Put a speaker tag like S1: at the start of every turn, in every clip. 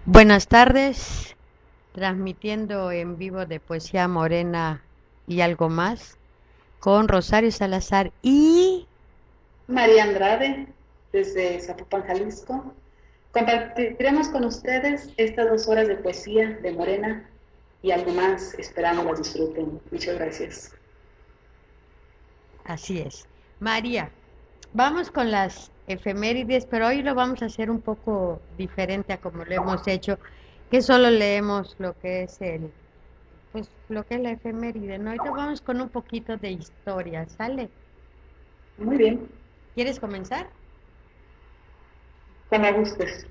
S1: Buenas tardes, transmitiendo en vivo de Poesía Morena y algo más con Rosario Salazar y
S2: María Andrade, desde Zapopan, Jalisco. Compartiremos con ustedes estas 2 horas de poesía de Morena y algo más, esperamos las disfruten. Muchas gracias.
S1: así es. María, vamos con las efemérides, pero hoy lo vamos a hacer un poco diferente a como lo hemos hecho, que solo leemos lo que es pues lo que es la efeméride, ¿no? Ahorita vamos con un poquito de historia, ¿sale?
S2: Muy bien,
S1: ¿Quieres comenzar?
S2: como gustes.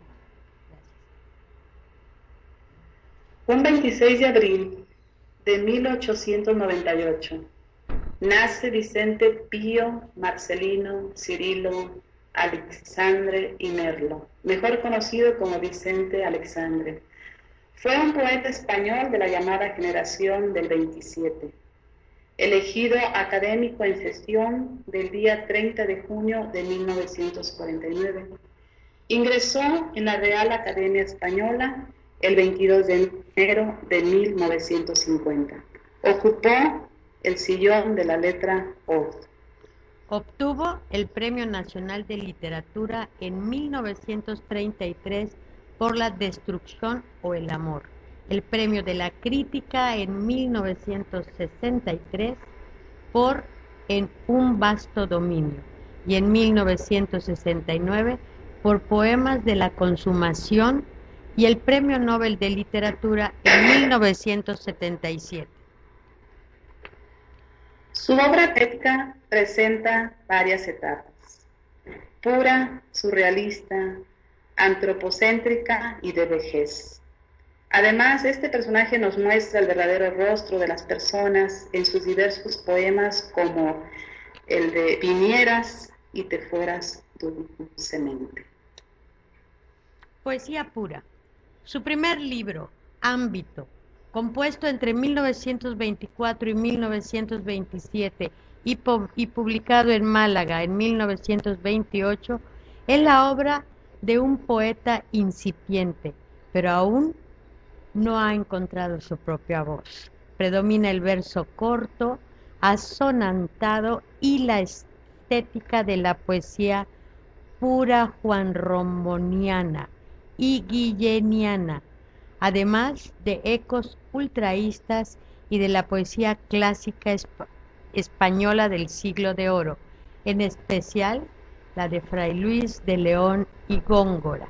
S2: Un 26 de abril de 1898 nace Vicente Pío Marcelino Cirilo Alexandre y Merlo, mejor conocido como Vicente Alexandre. Fue un poeta español de la llamada generación del 27, elegido académico en sesión del día 30 de junio de 1949. Ingresó en la Real Academia Española el 22 de enero de 1950. Ocupó el sillón de la letra O.
S1: Obtuvo el Premio Nacional de Literatura en 1933 por La destrucción o el amor, el Premio de la Crítica en 1963 por En un vasto dominio y en 1969 por Poemas de la Consumación y el Premio Nobel de Literatura en 1977.
S2: Su obra poética presenta varias etapas: pura, surrealista, antropocéntrica y de vejez. Además, este personaje nos muestra el verdadero rostro de las personas en sus diversos poemas, como el de Vinieras y te fueras dulcemente.
S1: Poesía pura. Su primer libro, Ámbito, compuesto entre 1924 y 1927 y publicado en Málaga en 1928, es la obra de un poeta incipiente, pero aún no ha encontrado su propia voz. Predomina el verso corto, asonantado y la estética de la poesía pura juanromoniana y guilleniana, además de ecos ultraístas y de la poesía clásica española del siglo de oro, en especial la de Fray Luis de León y Góngora.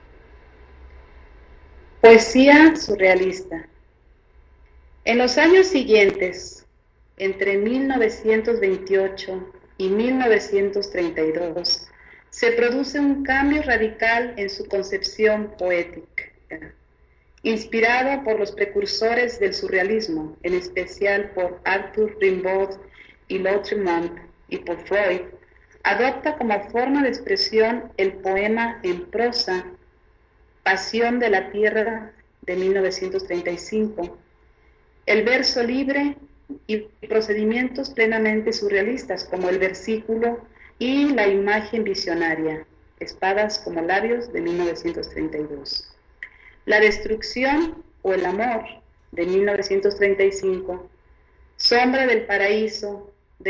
S2: Poesía surrealista. En los años siguientes, entre 1928 y 1932, se produce un cambio radical en su concepción poética, inspirado por los precursores del surrealismo, en especial por Arthur Rimbaud y Lautréamont y por Freud. Adopta como forma de expresión el poema en prosa Pasión de la Tierra de 1935, el verso libre y procedimientos plenamente surrealistas como el versículo y la imagen visionaria, Espadas como labios de 1932. La destrucción o el amor de 1935, Sombra del paraíso de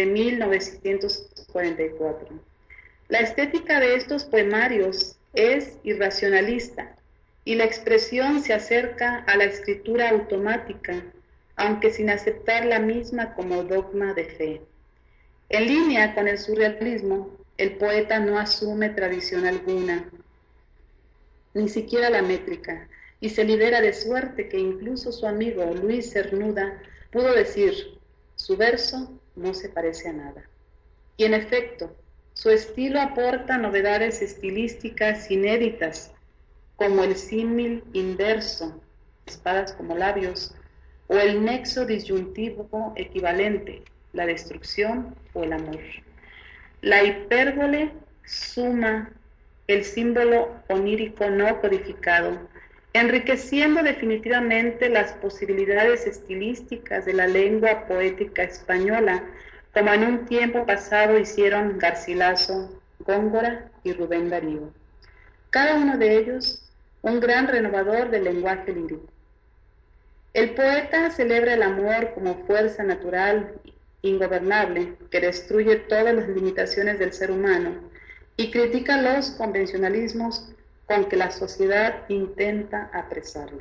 S2: 1944. La estética de estos poemarios es irracionalista y la expresión se acerca a la escritura automática, aunque sin aceptar la misma como dogma de fe. En línea con el surrealismo, el poeta no asume tradición alguna, ni siquiera la métrica, y se libera de suerte que incluso su amigo Luis Cernuda pudo decir: su verso no se parece a nada. Y en efecto, su estilo aporta novedades estilísticas inéditas, como el símil inverso, espadas como labios, o el nexo disyuntivo equivalente, la destrucción o el amor. La hipérbole suma el símbolo onírico no codificado, enriqueciendo definitivamente las posibilidades estilísticas de la lengua poética española, como en un tiempo pasado hicieron Garcilaso, Góngora y Rubén Darío. Cada uno de ellos un gran renovador del lenguaje lírico. El poeta celebra el amor como fuerza natural ingobernable que destruye todas las limitaciones del ser humano y critica los convencionalismos con que la sociedad intenta apresarlo.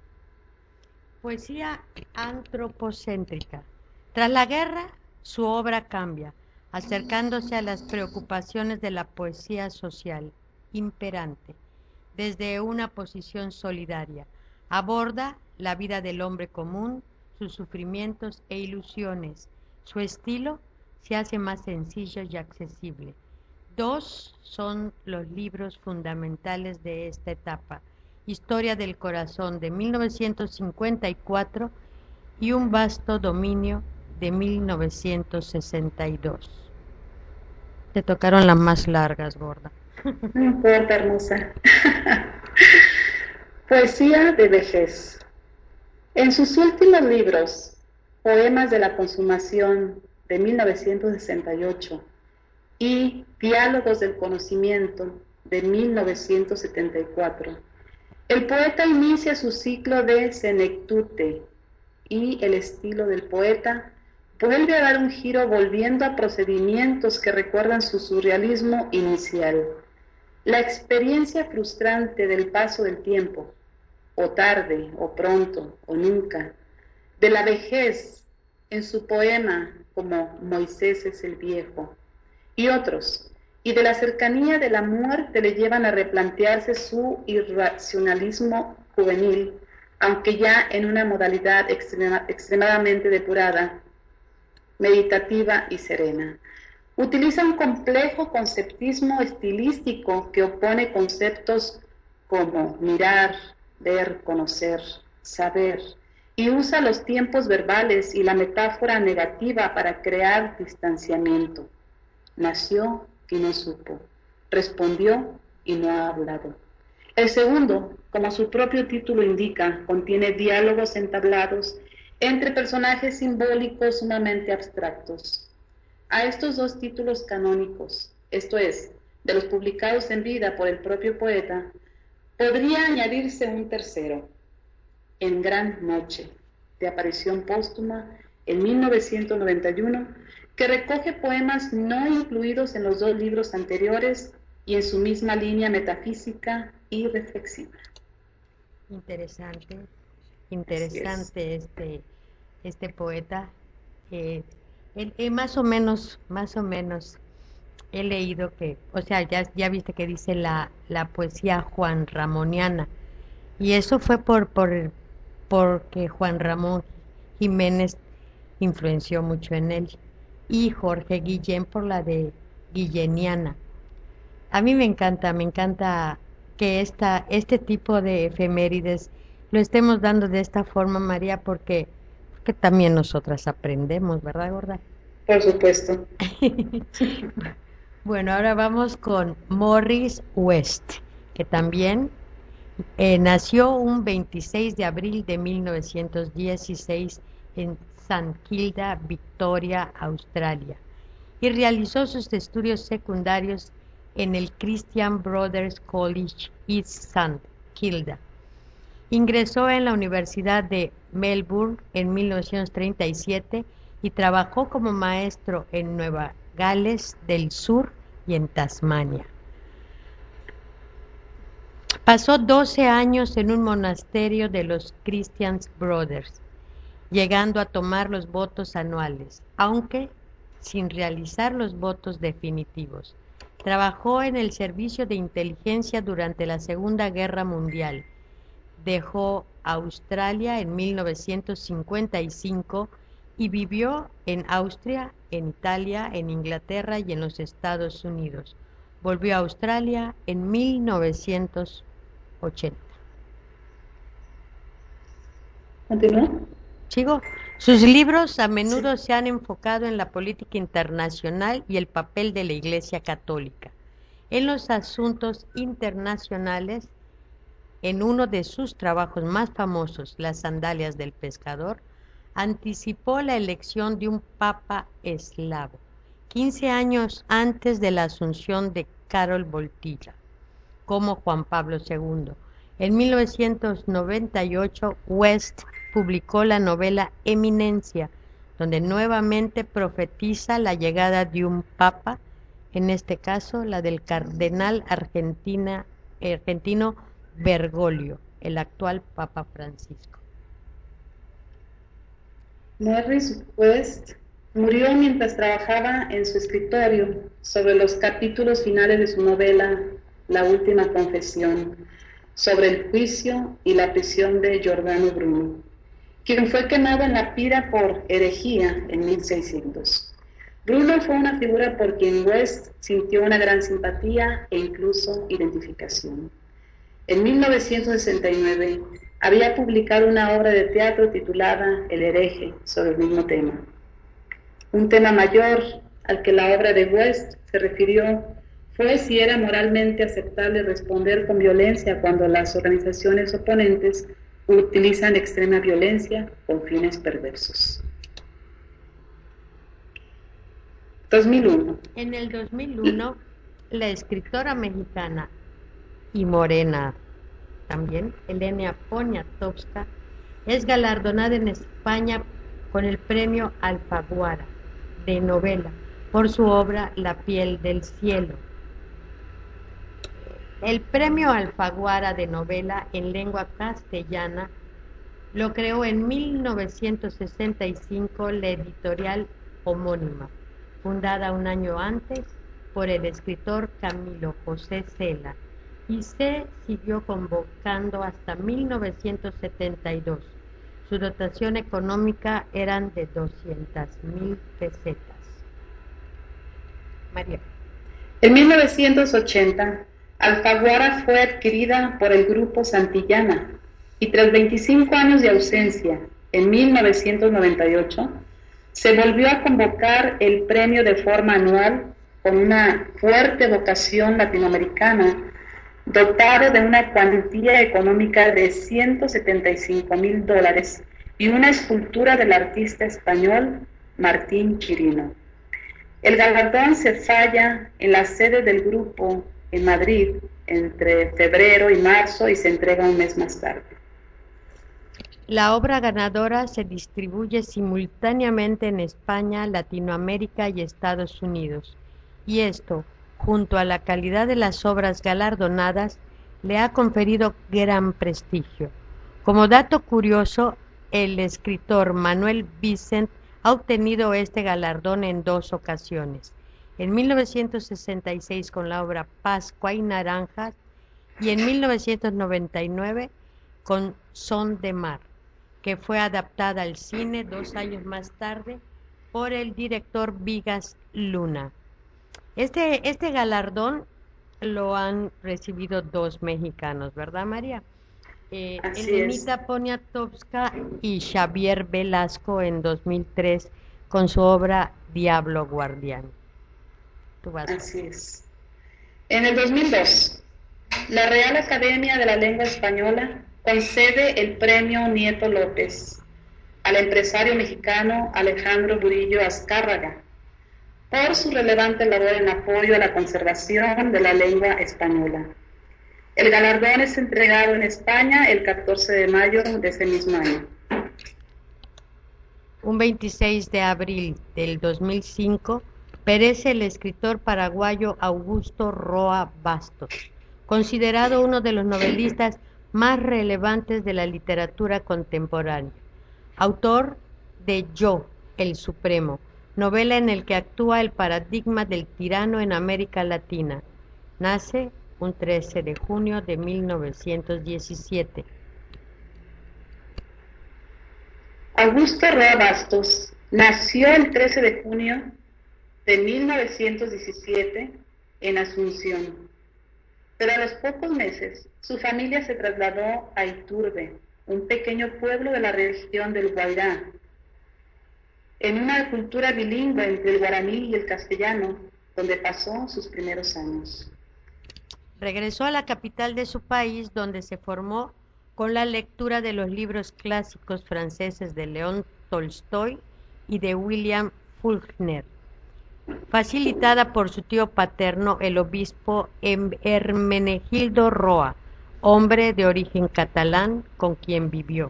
S1: Poesía antropocéntrica. Tras la guerra, su obra cambia, acercándose a las preocupaciones de la poesía social imperante, desde una posición solidaria. Aborda la vida del hombre común, sus sufrimientos e ilusiones. Su estilo se hace más sencillo y accesible. Dos son los libros fundamentales de esta etapa: Historia del Corazón de 1954 y Un vasto dominio de 1962. Te tocaron las más largas, gorda.
S2: No importa, hermosa. Poesía de vejez. En sus últimos libros, Poemas de la Consumación de 1968 y Diálogos del Conocimiento de 1974, el poeta inicia su ciclo de senectute y el estilo del poeta vuelve a dar un giro volviendo a procedimientos que recuerdan su surrealismo inicial. La experiencia frustrante del paso del tiempo, o tarde, o pronto, o nunca, de la vejez en su poema como Moisés es el viejo, y otros, y de la cercanía de la muerte le llevan a replantearse su irracionalismo juvenil, aunque ya en una modalidad extremadamente depurada, meditativa y serena. Utiliza un complejo conceptismo estilístico que opone conceptos como mirar, ver, conocer, saber, y usa los tiempos verbales y la metáfora negativa para crear distanciamiento. Nació y no supo, respondió y no ha hablado. El segundo, como su propio título indica, contiene diálogos entablados entre personajes simbólicos sumamente abstractos. A estos dos títulos canónicos, esto es, de los publicados en vida por el propio poeta, podría añadirse un tercero, En Gran Noche, de aparición póstuma en 1991, que recoge poemas no incluidos en los dos libros anteriores y en su misma línea metafísica y reflexiva.
S1: Interesante, interesante este poeta. Más o menos he leído que, o sea, ya viste que dice la poesía Juan Ramoniana, y eso fue porque Juan Ramón Jiménez influenció mucho en él, y Jorge Guillén por la de Guilleniana. A mí me encanta que este tipo de efemérides lo estemos dando de esta forma, María, porque también nosotras aprendemos, ¿verdad, gorda?
S2: Por supuesto.
S1: Bueno, ahora vamos con Morris West, que también nació un 26 de abril de 1916 en St. Kilda, Victoria, Australia, y realizó sus estudios secundarios en el Christian Brothers College East St. Kilda. Ingresó en la Universidad de Melbourne en 1937 y trabajó como maestro en Nueva Gales del Sur y en Tasmania. Pasó 12 años en un monasterio de los Christian Brothers, llegando a tomar los votos anuales, aunque sin realizar los votos definitivos. Trabajó en el servicio de inteligencia durante la Segunda Guerra Mundial. Dejó Australia en 1955 y vivió en Austria, en Italia, en Inglaterra y en los Estados Unidos. Volvió a Australia en 1980.
S2: ¿Continúa?
S1: ¿Sigo? Sus libros a menudo se han enfocado en la política internacional y el papel de la Iglesia Católica en los asuntos internacionales. En uno de sus trabajos más famosos, Las sandalias del pescador, anticipó la elección de un papa eslavo, 15 años antes de la asunción de Karol Wojtyła como Juan Pablo II, En 1998, West publicó la novela Eminencia, donde nuevamente profetiza la llegada de un papa, en este caso la del cardenal argentino Bergoglio, el actual Papa Francisco.
S2: Morris West murió mientras trabajaba en su escritorio sobre los capítulos finales de su novela La Última Confesión, sobre el juicio y la prisión de Giordano Bruno, quien fue quemado en la pira por herejía en 1600. Bruno fue una figura por quien West sintió una gran simpatía e incluso identificación. En 1969 había publicado una obra de teatro titulada El hereje, sobre el mismo tema. Un tema mayor al que la obra de West se refirió fue si era moralmente aceptable responder con violencia cuando las organizaciones oponentes utilizan extrema violencia con fines perversos. 2001.
S1: En el 2001, la escritora mexicana y morena también, Elena Poniatowska, es galardonada en España con el premio Alfaguara de novela por su obra La piel del cielo. El premio Alfaguara de novela en lengua castellana lo creó en 1965 la editorial homónima, fundada un año antes por el escritor Camilo José Cela, y se siguió convocando hasta 1972. Su dotación económica eran de 200,000 pesetas. María.
S2: En 1980, Alfaguara fue adquirida por el Grupo Santillana y tras 25 años de ausencia, en 1998, se volvió a convocar el premio de forma anual con una fuerte vocación latinoamericana, dotado de una cuantía económica de $175,000 y una escultura del artista español Martín Chirino. El galardón se falla en la sede del grupo en Madrid entre febrero y marzo y se entrega un mes más tarde.
S1: La obra ganadora se distribuye simultáneamente en España, Latinoamérica y Estados Unidos, y esto, junto a la calidad de las obras galardonadas, le ha conferido gran prestigio. Como dato curioso, el escritor Manuel Vicent ha obtenido este galardón en 2 ocasiones, en 1966 con la obra Pascua y Naranjas y en 1999 con Son de Mar, que fue adaptada al cine 2 años más tarde por el director Vigas Luna. Este galardón lo han recibido 2 mexicanos, ¿verdad, María? Elenita Poniatowska y Xavier Velasco en 2003 con su obra Diablo Guardián.
S2: Así es. En el 2002, la Real Academia de la Lengua Española concede el premio Nieto López al empresario mexicano Alejandro Burillo Azcárraga por su relevante labor en apoyo a la conservación de la lengua española. El galardón es entregado en España el 14 de mayo de ese mismo año.
S1: Un 26 de abril del 2005 perece el escritor paraguayo Augusto Roa Bastos, considerado uno de los novelistas más relevantes de la literatura contemporánea. Autor de Yo, el Supremo, novela en el que actúa el paradigma del tirano en América Latina. Nace un 13 de junio de 1917.
S2: Augusto Roa Bastos nació el 13 de junio de 1917 en Asunción, pero a los pocos meses su familia se trasladó a Iturbe, un pequeño pueblo de la región del Guairá, en una cultura bilingüe entre el guaraní y el castellano, donde pasó sus primeros años.
S1: Regresó a la capital de su país, donde se formó con la lectura de los libros clásicos franceses de León Tolstoy y de William Faulkner, facilitada por su tío paterno, el obispo Hermenegildo Roa, hombre de origen catalán con quien vivió.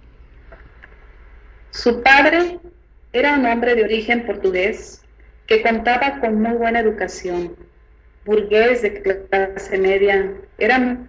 S2: Su padre era un hombre de origen portugués que contaba con muy buena educación, burgués de clase media, era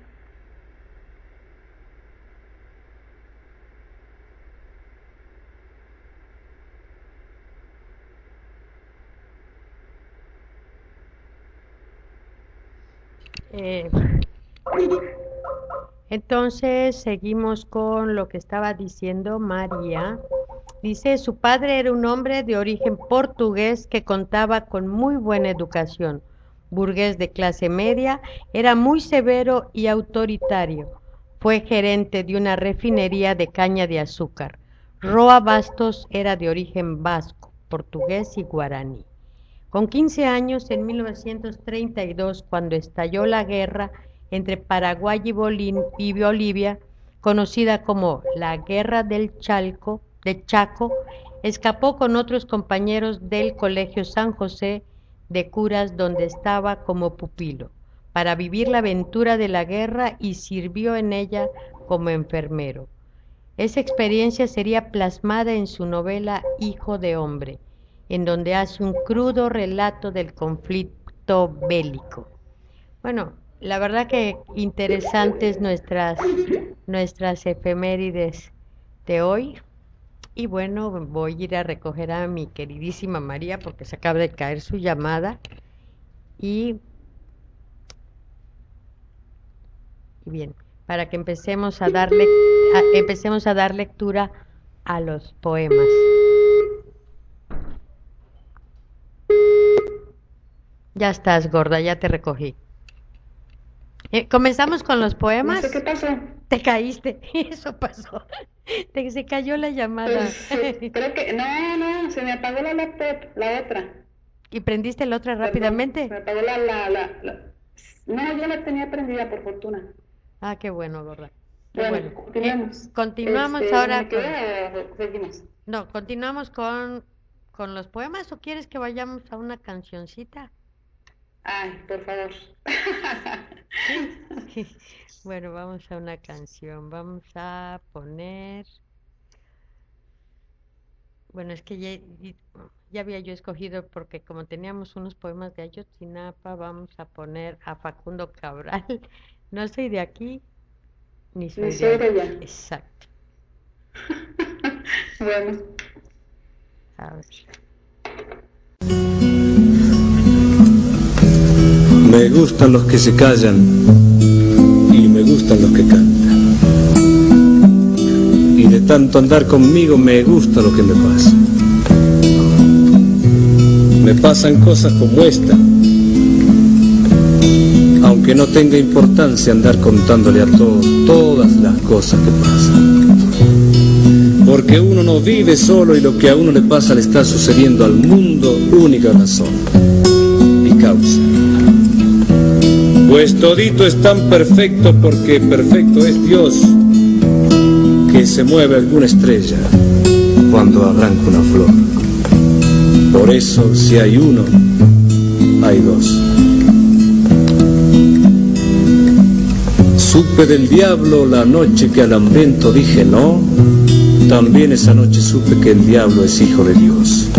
S1: Entonces seguimos con lo que estaba diciendo María. Dice, su padre era un hombre de origen portugués que contaba con muy buena educación, burgués de clase media, era muy severo y autoritario. Fue gerente de una refinería de caña de azúcar. Roa Bastos era de origen vasco, portugués y guaraní. Con 15 años, en 1932, cuando estalló la guerra entre Paraguay y Bolivia, conocida como la Guerra del Chaco, escapó con otros compañeros del Colegio San José de Curas, donde estaba como pupilo, para vivir la aventura de la guerra y sirvió en ella como enfermero. Esa experiencia sería plasmada en su novela Hijo de Hombre, en donde hace un crudo relato del conflicto bélico. Bueno, la verdad que interesantes nuestras efemérides de hoy. Y bueno, voy a ir a recoger a mi queridísima María porque se acaba de caer su llamada. Y bien, para que empecemos a dar lectura a los poemas. Ya estás, gorda, ya te recogí. Comenzamos con los poemas.
S2: No sé qué pasó.
S1: Te caíste, eso pasó. Se cayó la llamada.
S2: Pues, creo que no, se me apagó la laptop, la otra.
S1: ¿Y prendiste la otra rápidamente?
S2: Perdón, se me apagó No, yo la tenía prendida por fortuna.
S1: Ah, qué bueno, gorda.
S2: Bueno, continuamos.
S1: Continuamos ahora.
S2: ¿Me queda o seguimos?
S1: No, continuamos con los poemas, ¿o quieres que vayamos a una cancioncita?
S2: Ay, por favor.
S1: Bueno, vamos a una canción. Vamos a poner... Bueno, es que ya había yo escogido, porque como teníamos unos poemas de Ayotzinapa, vamos a poner a Facundo Cabral. No soy de aquí, ni soy de allá. Exacto.
S2: Bueno.
S1: A ver.
S3: Me gustan los que se callan y me gustan los que cantan. Y de tanto andar conmigo me gusta lo que me pasa. Me pasan cosas como esta, aunque no tenga importancia andar contándole a todos todas las cosas que pasan. Porque uno no vive solo y lo que a uno le pasa le está sucediendo al mundo, única razón y causa. Pues todito es tan perfecto porque perfecto es Dios, que se mueve alguna estrella cuando arranca una flor. Por eso si hay uno, hay dos. Supe del diablo la noche que al hambriento dije no, también esa noche supe que el diablo es hijo de Dios.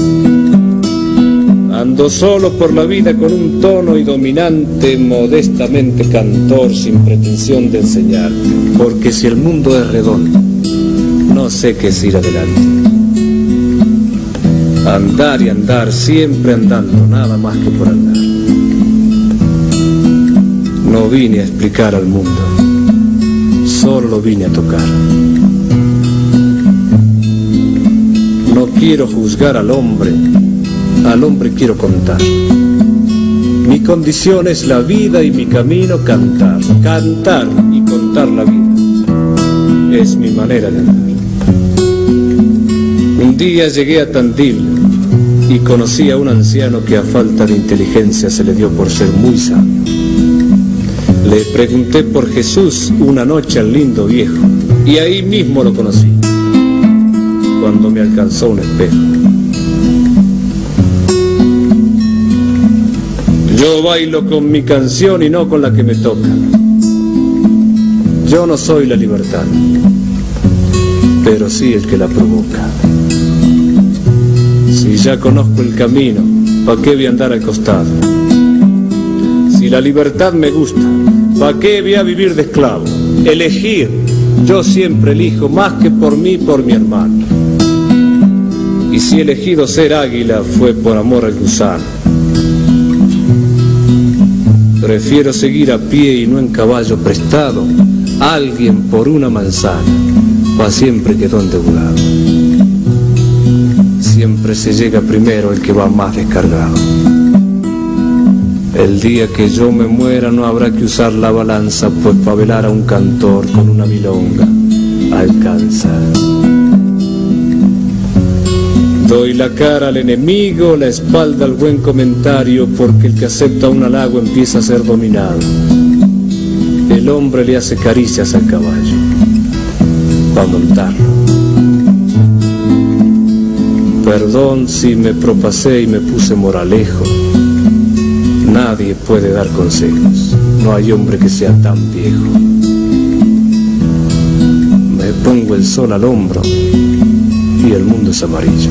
S3: Ando solo por la vida con un tono y dominante, modestamente cantor, sin pretensión de enseñar, porque si el mundo es redondo, no sé qué es ir adelante. Andar y andar, siempre andando, nada más que por andar. No vine a explicar al mundo, solo lo vine a tocar. No quiero juzgar al hombre quiero contar. Mi condición es la vida y mi camino cantar. Cantar y contar la vida es mi manera de andar. Un día llegué a Tandil y conocí a un anciano que a falta de inteligencia se le dio por ser muy sabio. Le pregunté por Jesús una noche al lindo viejo y ahí mismo lo conocí, cuando me alcanzó un espejo. Yo bailo con mi canción y no con la que me toca. Yo no soy la libertad, pero sí el que la provoca. Si ya conozco el camino, ¿pa' qué voy a andar al costado? Si la libertad me gusta, ¿pa' qué voy a vivir de esclavo? Elegir, yo siempre elijo más que por mí, por mi hermano. Y si he elegido ser águila fue por amor al gusano. Prefiero seguir a pie y no en caballo prestado. Alguien por una manzana, pa' siempre quedó endeudado. Siempre se llega primero el que va más descargado. El día que yo me muera no habrá que usar la balanza, pues pa' velar a un cantor con una milonga alcanza. Doy la cara al enemigo, la espalda al buen comentario, porque el que acepta un halago empieza a ser dominado. El hombre le hace caricias al caballo pa' montarlo. Perdón si me propasé y me puse moralejo. Nadie puede dar consejos, no hay hombre que sea tan viejo. Me pongo el sol al hombro y el mundo es amarillo.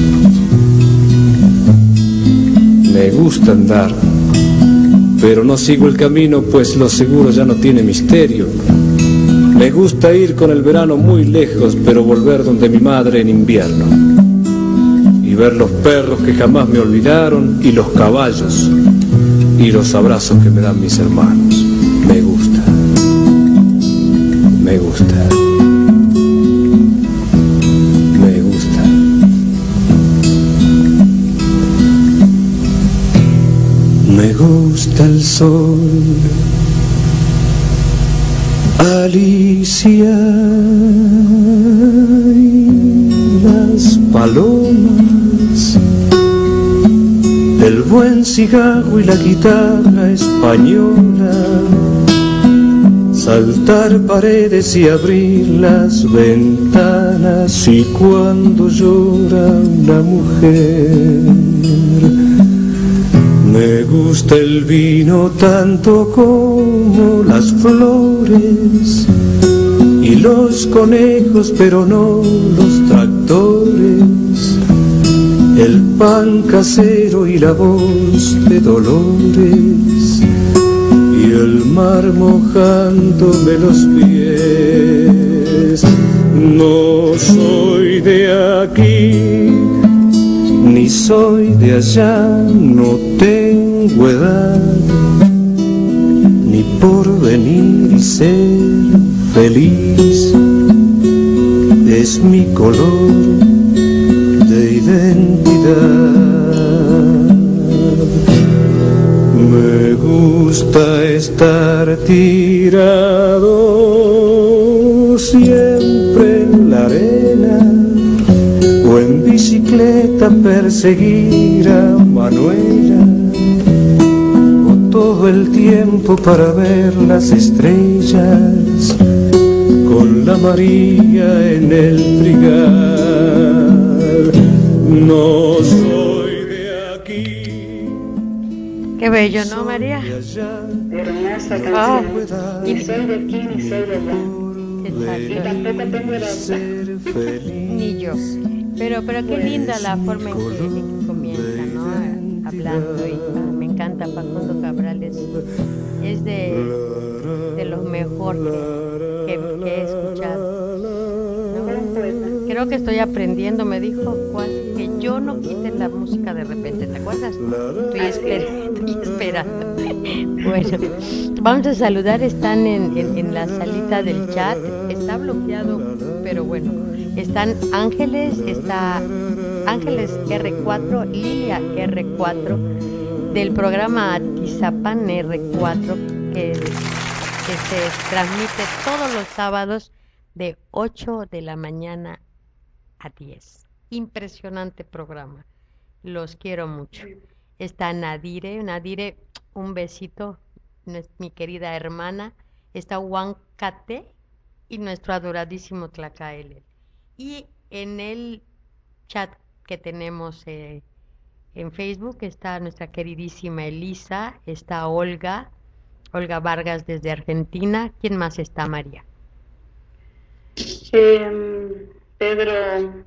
S3: Me gusta andar, pero no sigo el camino, pues lo seguro ya no tiene misterio. Me gusta ir con el verano muy lejos, pero volver donde mi madre en invierno. Y ver los perros que jamás me olvidaron, y los caballos, y los abrazos que me dan mis hermanos. Me gusta, me gusta, me gusta. Me gusta el sol, Alicia, y las palomas, el buen cigarro y la guitarra española, saltar paredes y abrir las ventanas, y cuando llora una mujer. Me gusta el vino tanto como las flores y los conejos, pero no los tractores, el pan casero y la voz de Dolores, y el mar mojándome los pies. No soy de aquí, ni soy de allá, no tengo edad, ni por venir y ser feliz. Es mi color de identidad. Me gusta estar tirado siempre en la arena, o en bicicleta perseguir a Manuela, o todo el tiempo para ver las estrellas con la María en el trigal. No soy de aquí.
S1: Qué bello, ¿no, María?
S2: Hermosa canción. Ni soy de aquí, ni soy de allá. Y tampoco tengo edad.
S1: Ni yo. Pero qué linda la forma en que comienza, ¿no? Hablando, y me encanta. Facundo Cabral es de lo mejor que he escuchado, ¿no? Creo que estoy aprendiendo. Me dijo Juan que yo no quite la música de repente, ¿te acuerdas? Estoy esperando. Bueno, vamos a saludar. Están en la salita del chat. Está bloqueado, pero bueno. Están Ángeles, está Ángeles R4, Lilia R4, del programa Atizapán R4, que se transmite todos los sábados de 8 de la mañana a 10. Impresionante programa, los quiero mucho. Está Nadire, un besito, mi querida hermana. Está Huancate y nuestro adoradísimo Tlacaele. Y en el chat que tenemos en Facebook está nuestra queridísima Elisa, está Olga Vargas desde Argentina. ¿Quién más está, María?
S2: Pedro,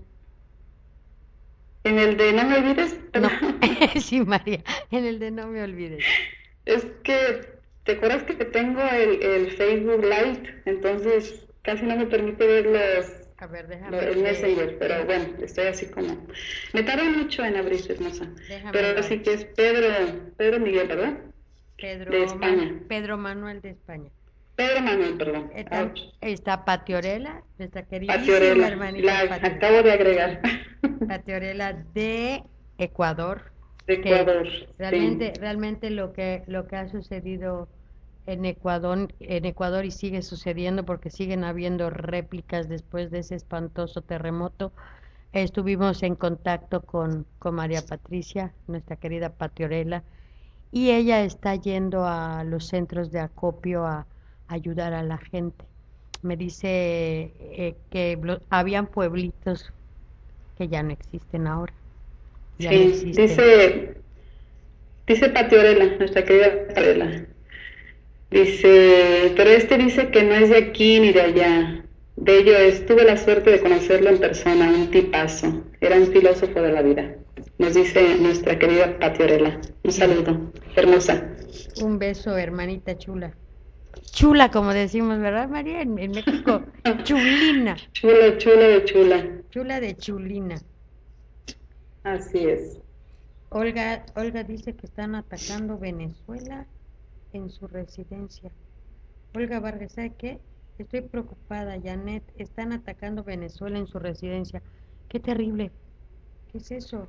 S2: en el de no me olvides,
S1: No, sí, María, en el de no me olvides.
S2: es que, ¿te acuerdas que tengo el Facebook Live? Entonces casi no me permite ver
S1: A ver, déjame,
S2: el Messenger, pero bueno, estoy así como... Me tarda mucho en abrir, hermosa.
S1: déjame
S2: Pero sí que es Pedro Miguel, ¿verdad? De España.
S1: Pedro Manuel de España.
S2: Pedro Manuel, perdón.
S1: Está Patiorela, nuestra queridísima
S2: Patiorela,
S1: hermanita
S2: la
S1: Patiorela.
S2: acabo de agregar.
S1: Patiorela de Ecuador.
S2: De Ecuador,
S1: Realmente lo que ha sucedido en Ecuador y sigue sucediendo porque siguen habiendo réplicas después de ese espantoso terremoto. Estuvimos en contacto con María Patricia, nuestra querida Patiorela, y ella está yendo a los centros de acopio a ayudar a la gente. Me dice que habían pueblitos que ya no existen ahora, ya no
S2: Sí,
S1: existen.
S2: dice Patiorela, nuestra querida Patiorela. Dice, pero dice que no es de aquí ni de allá. De ello tuve la suerte de conocerlo en persona, un tipazo. Era un filósofo de la vida. Nos dice nuestra querida Patiorela. Un saludo, hermosa.
S1: Un beso, hermanita chula. Chula, como decimos, ¿verdad, María? En México, chulina.
S2: Chula, chula de chula.
S1: Chula de chulina.
S2: Así es.
S1: Olga dice que están atacando Venezuela en su residencia. Olga Vargas, ¿sabe qué? Estoy preocupada, Janet. Están atacando Venezuela en su residencia. Qué terrible. ¿Qué es eso?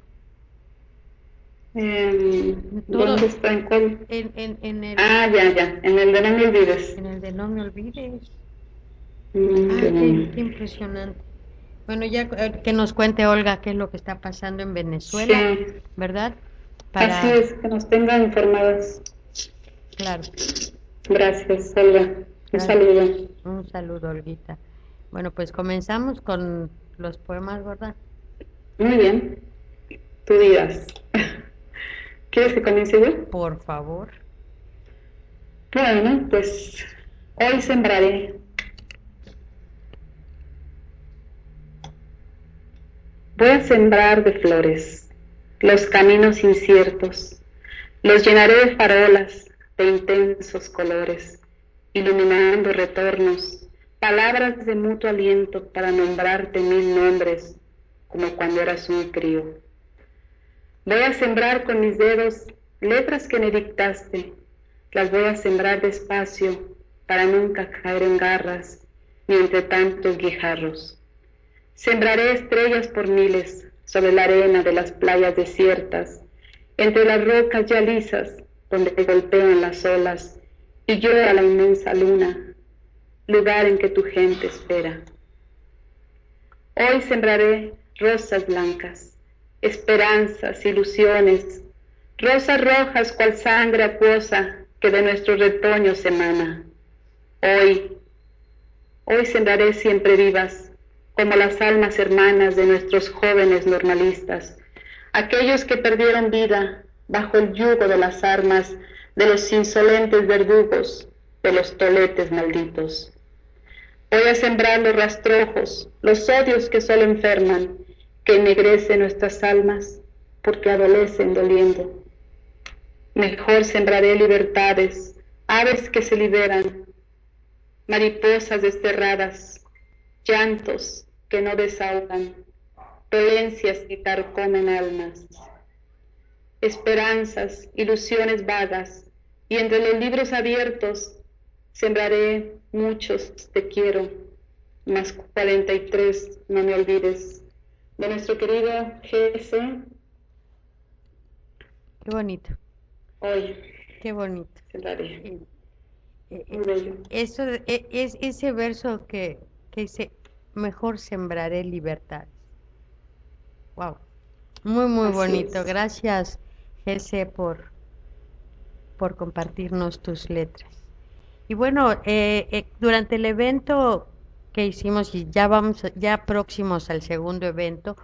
S2: ¿Dónde está? ¿En cuál?
S1: En el...
S2: ya. En el de no me olvides.
S1: En el de no me olvides.
S2: Qué
S1: Qué impresionante. Bueno, ya que nos cuente Olga qué es lo que está pasando en Venezuela,
S2: sí,
S1: ¿verdad?
S2: así es, que nos tengan informadas.
S1: Claro.
S2: Gracias, Olga. Un saludo.
S1: Un saludo, Olguita. Bueno, pues comenzamos con los poemas, ¿verdad?
S2: Muy bien. Tú dirás. ¿Quieres que comience yo?
S1: Por favor.
S2: Bueno, pues hoy sembraré. Voy a sembrar de flores los caminos inciertos, los llenaré de farolas de intensos colores, iluminando retornos, palabras de mutuo aliento para nombrarte mil nombres, como cuando eras un crío. Voy a sembrar con mis dedos letras que me dictaste, las voy a sembrar despacio para nunca caer en garras ni entre tantos guijarros. Sembraré estrellas por miles sobre la arena de las playas desiertas, entre las rocas ya lisas donde golpean las olas y llora la inmensa luna, lugar en que tu gente espera. Hoy sembraré rosas blancas, esperanzas, ilusiones, rosas rojas cual sangre acuosa que de nuestros retoños emana. Hoy sembraré siempre vivas, como las almas hermanas de nuestros jóvenes normalistas, aquellos que perdieron vida bajo el yugo de las armas de los insolentes verdugos, de los toletes malditos. Voy a sembrar los rastrojos, los odios que solo enferman, que ennegrecen nuestras almas, porque adolecen doliendo. Mejor sembraré libertades, aves que se liberan, mariposas desterradas, llantos que no desahogan, dolencias que carcomen almas, esperanzas, ilusiones vagas, y entre los libros abiertos sembraré muchos te quiero, más 43, no me olvides, de nuestro querido G.S.
S1: Qué bonito.
S2: Hoy.
S1: Qué bonito.
S2: Sembraré. Muy bello.
S1: Eso es ese verso que dice, mejor sembraré libertad. Wow. Muy
S2: Así
S1: bonito.
S2: es.
S1: Gracias, Jesse, por compartirnos tus letras. Y bueno, durante el evento que hicimos, y ya próximos al segundo evento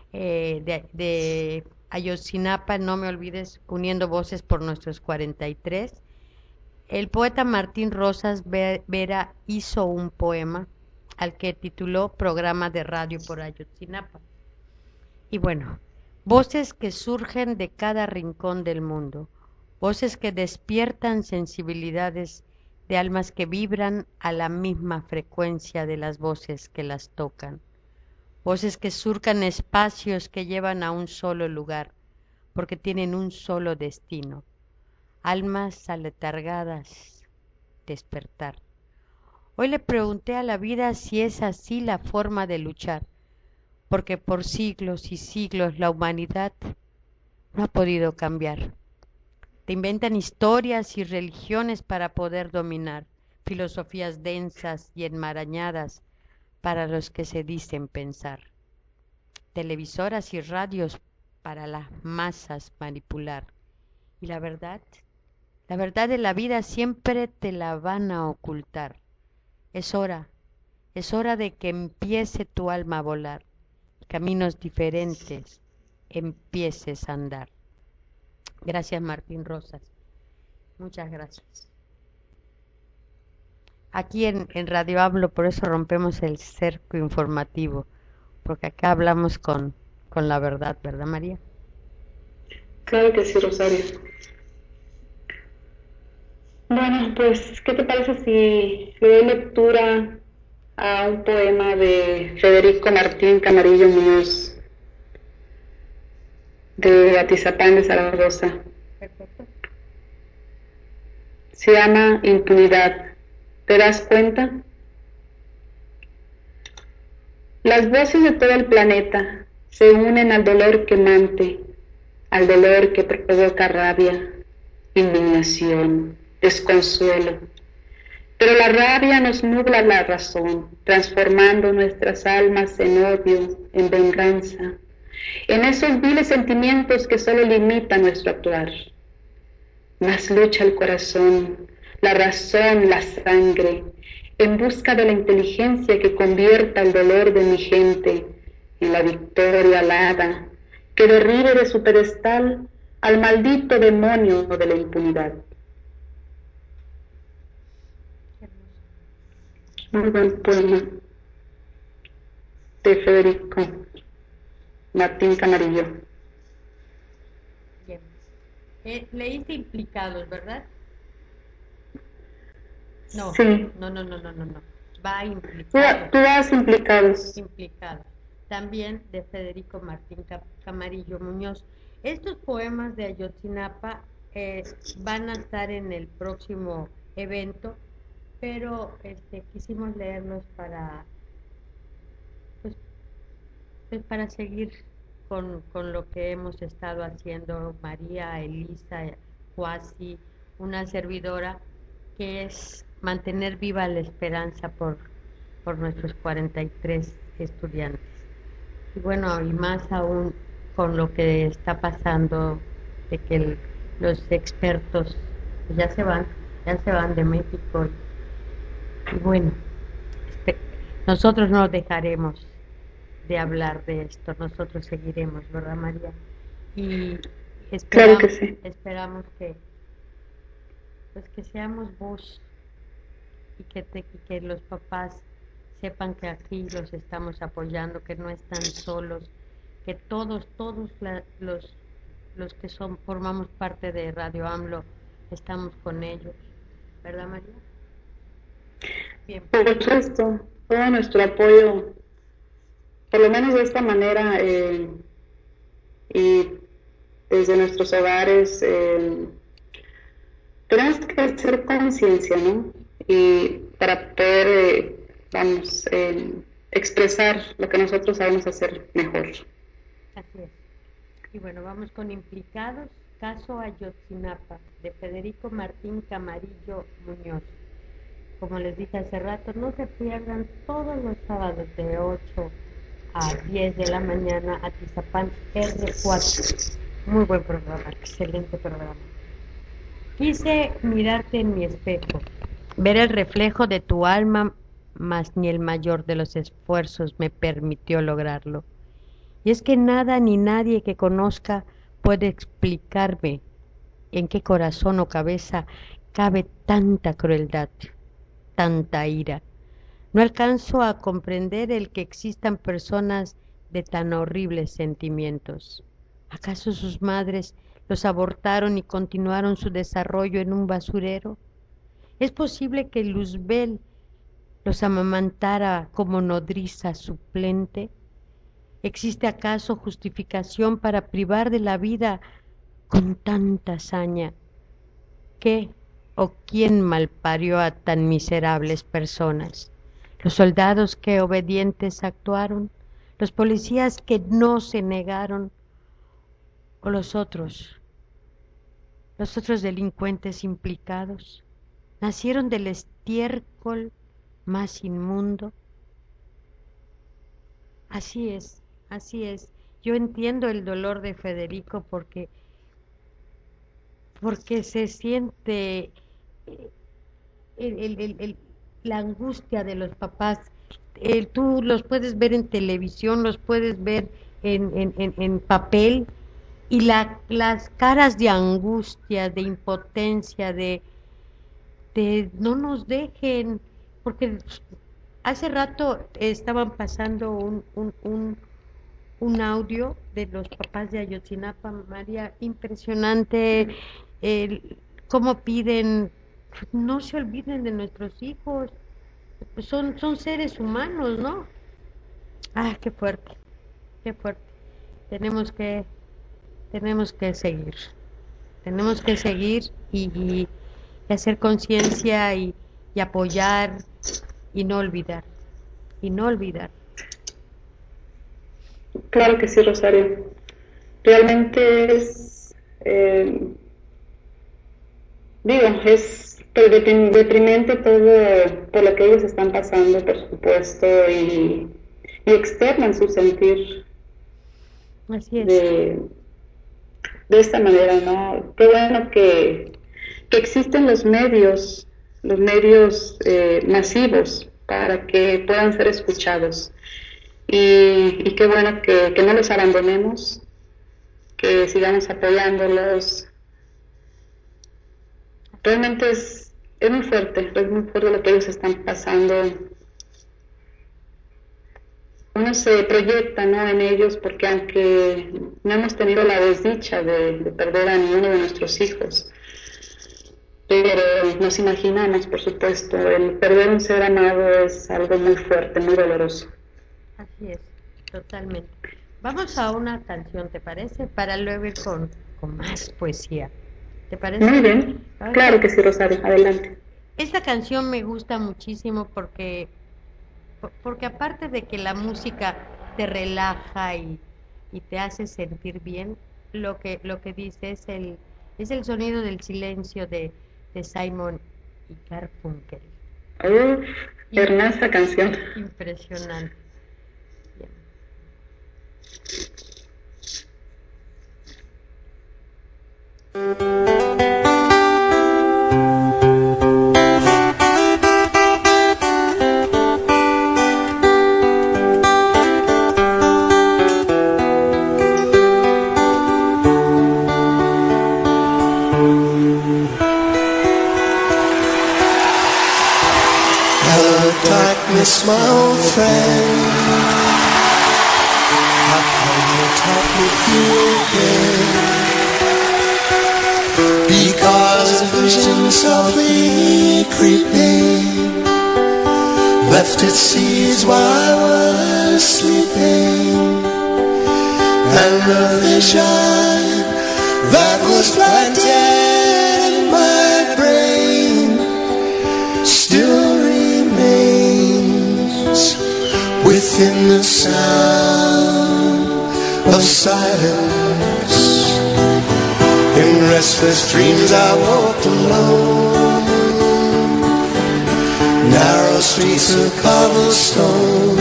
S1: de Ayotzinapa, no me olvides, uniendo voces por nuestros 43, el poeta Martín Rosas Vera hizo un poema al que tituló Programa de Radio por Ayotzinapa. Y bueno, voces que surgen de cada rincón del mundo, voces que despiertan sensibilidades de almas que vibran a la misma frecuencia de las voces que las tocan, voces que surcan espacios que llevan a un solo lugar, porque tienen un solo destino, almas aletargadas, despertar. Hoy le pregunté a la vida si es así la forma de luchar, porque por siglos y siglos la humanidad no ha podido cambiar. Te inventan historias y religiones para poder dominar, filosofías densas y enmarañadas para los que se dicen pensar, televisoras y radios para las masas manipular. Y la verdad de la vida siempre te la van a ocultar. Es hora de que empiece tu alma a volar, caminos diferentes empieces a andar. Gracias, Martín Rosas. Muchas gracias. Aquí en Radio Hablo, por eso rompemos el cerco informativo, porque acá hablamos con la verdad, ¿verdad, María?
S2: Claro que sí, Rosario. Bueno, pues, ¿qué te parece si le doy lectura a un poema de Federico Martín Camarillo Muñoz, de Atizapán de Zaragoza?
S1: Perfecto.
S2: Se llama Impunidad. ¿Te das cuenta? Las voces de todo el planeta se unen al dolor quemante, al dolor que provoca rabia, indignación, desconsuelo. Pero la rabia nos nubla la razón, transformando nuestras almas en odio, en venganza, en esos viles sentimientos que solo limitan nuestro actuar. Mas lucha el corazón, la razón, la sangre, en busca de la inteligencia que convierta el dolor de mi gente en la victoria alada, que derribe de su pedestal al maldito demonio de la impunidad. Muy buen poema de Federico Martín Camarillo.
S1: Bien. Leíste Implicados, ¿verdad? No,
S2: sí.
S1: No. Va Implicados.
S2: Tú vas Implicados.
S1: Implicados. También de Federico Martín Camarillo Muñoz. Estos poemas de Ayotzinapa van a estar en el próximo evento, pero quisimos leerlos para para seguir con lo que hemos estado haciendo María, Elisa, Juasi, una servidora, que es mantener viva la esperanza por nuestros 43 estudiantes. Y bueno, y más aún con lo que está pasando, de que los expertos ya se van de México. Y bueno, nosotros no dejaremos de hablar de esto, nosotros seguiremos, ¿verdad, María? Y
S2: claro que sí.
S1: Esperamos que seamos voz y que los papás sepan que aquí los estamos apoyando, que no están solos, que todos los que formamos parte de Radio AMLO estamos con ellos, ¿verdad, María? Bien.
S2: Por supuesto, todo nuestro apoyo, por lo menos de esta manera, y desde nuestros hogares, tenemos que hacer conciencia, ¿no? Y para poder, expresar lo que nosotros sabemos hacer mejor.
S1: Así es. Y bueno, vamos con Implicados, caso Ayotzinapa, de Federico Martín Camarillo Muñoz. Como les dije hace rato, no se pierdan todos los sábados de 8 a 10 de la mañana Atizapán R4. Muy buen programa, excelente programa. Quise mirarte en mi espejo, ver el reflejo de tu alma, mas ni el mayor de los esfuerzos me permitió lograrlo. Y es que nada ni nadie que conozca puede explicarme en qué corazón o cabeza cabe tanta crueldad, tanta ira. No alcanzo a comprender el que existan personas de tan horribles sentimientos. ¿Acaso sus madres los abortaron y continuaron su desarrollo en un basurero? ¿Es posible que Luzbel los amamantara como nodriza suplente? ¿Existe acaso justificación para privar de la vida con tanta hazaña? ¿Qué o quién malparió a tan miserables personas? ¿Los soldados que obedientes actuaron? ¿Los policías que no se negaron? ¿O los otros delincuentes implicados? ¿Nacieron del estiércol más inmundo? Así es, así es. Yo entiendo el dolor de Federico porque se siente la angustia de los papás. Tú los puedes ver en televisión, los puedes ver en papel, y las caras de angustia, de impotencia, de no nos dejen, porque hace rato estaban pasando un audio de los papás de Ayotzinapa, María, impresionante, cómo piden, no se olviden de nuestros hijos, son seres humanos, ¿no? Ah, qué fuerte, qué fuerte. Tenemos que seguir y hacer conciencia y apoyar y no olvidar.
S2: Claro que sí, Rosario. Realmente es, es deprimente todo por lo que ellos están pasando, por supuesto, y externan su sentir.
S1: Así es.
S2: De esta manera, ¿no? Qué bueno que existen los medios masivos para que puedan ser escuchados. Y qué bueno que no los abandonemos, que sigamos apoyándolos. Realmente es muy fuerte lo que ellos están pasando. Uno se proyecta, ¿no?, en ellos, porque aunque no hemos tenido la desdicha de perder a ninguno de nuestros hijos, pero nos imaginamos, por supuesto, el perder un ser amado es algo muy fuerte, muy doloroso.
S1: Así es, totalmente. Vamos a una canción, ¿te parece? Para luego ir con más poesía. ¿Te parece?
S2: Muy bien, claro que sí, Rosario, adelante.
S1: Esta canción me gusta muchísimo porque aparte de que la música te relaja y te hace sentir bien, lo que dice es el sonido del silencio de Simon y Garfunkel.
S2: Hermosa canción.
S1: Impresionante. Bien.
S4: My old friend, how come you talk with you again? Because a vision softly creeping left its seeds while I was sleeping, and the vision that was planted in my brain still within the sound of silence. In restless dreams I walked alone, narrow streets of cobblestone,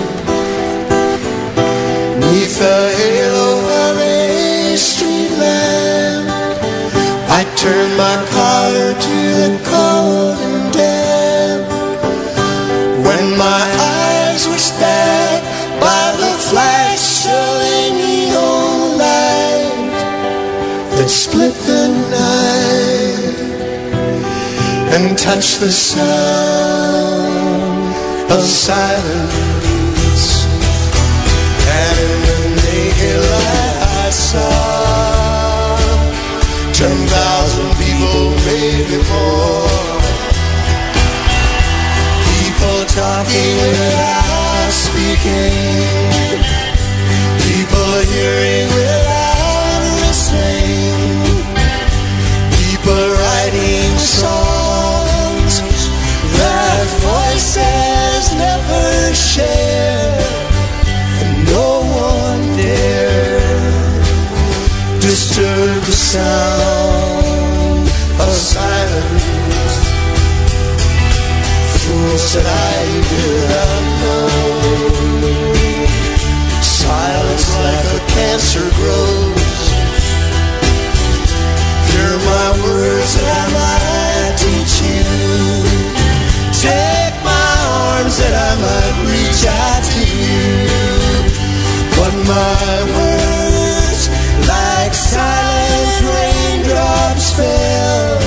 S4: neath the halo of a street lamp. I turned my collar to the cold and damp. When my eyes were stabbed by the flash of a neon light that split the night and touched the sound of silence. And in the naked light I saw 10,000 people, maybe more. People talking without speaking. People hearing without listening. People writing songs that voices never share. And no one dare disturb the sound of silence. Fools that I did not know. Silence like a cancer grows. Hear my words that I might teach you. Take my arms that I might reach out to you. But my words, like silent raindrops, fell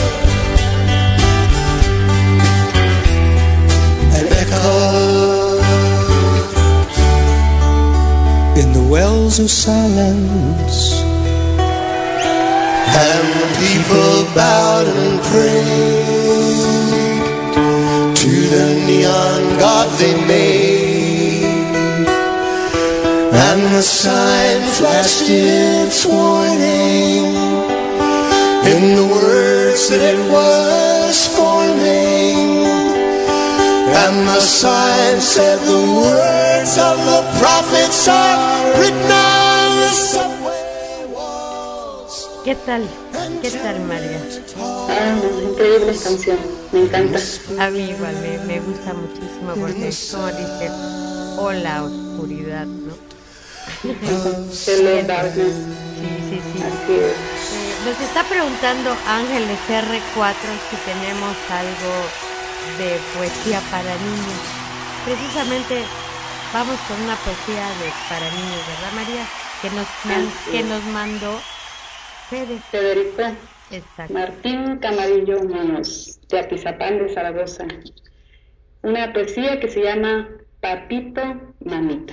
S4: and echoed in the wells of silence. And the people bowed and prayed to the neon god they made. And the sign flashed its warning in the words that it was forming. And the sign said the words of the prophets are written on the subway walls.
S1: ¿Qué tal? ¿Qué tal, María?
S2: Increíble canción, me encanta.
S1: A mí igual me gusta muchísimo porque es como dice, hola oscuridad, ¿no?
S2: Hello darkness.
S1: Sí.
S2: Así es.
S1: Nos está preguntando Ángeles R4 si tenemos algo de poesía para niños. Precisamente vamos con una poesía para niños, ¿verdad, María? Que nos mandó
S2: Federico
S1: Exacto.
S2: Martín Camarillo Manos, de Atizapán de Zaragoza. Una poesía que se llama Papito, Mamita.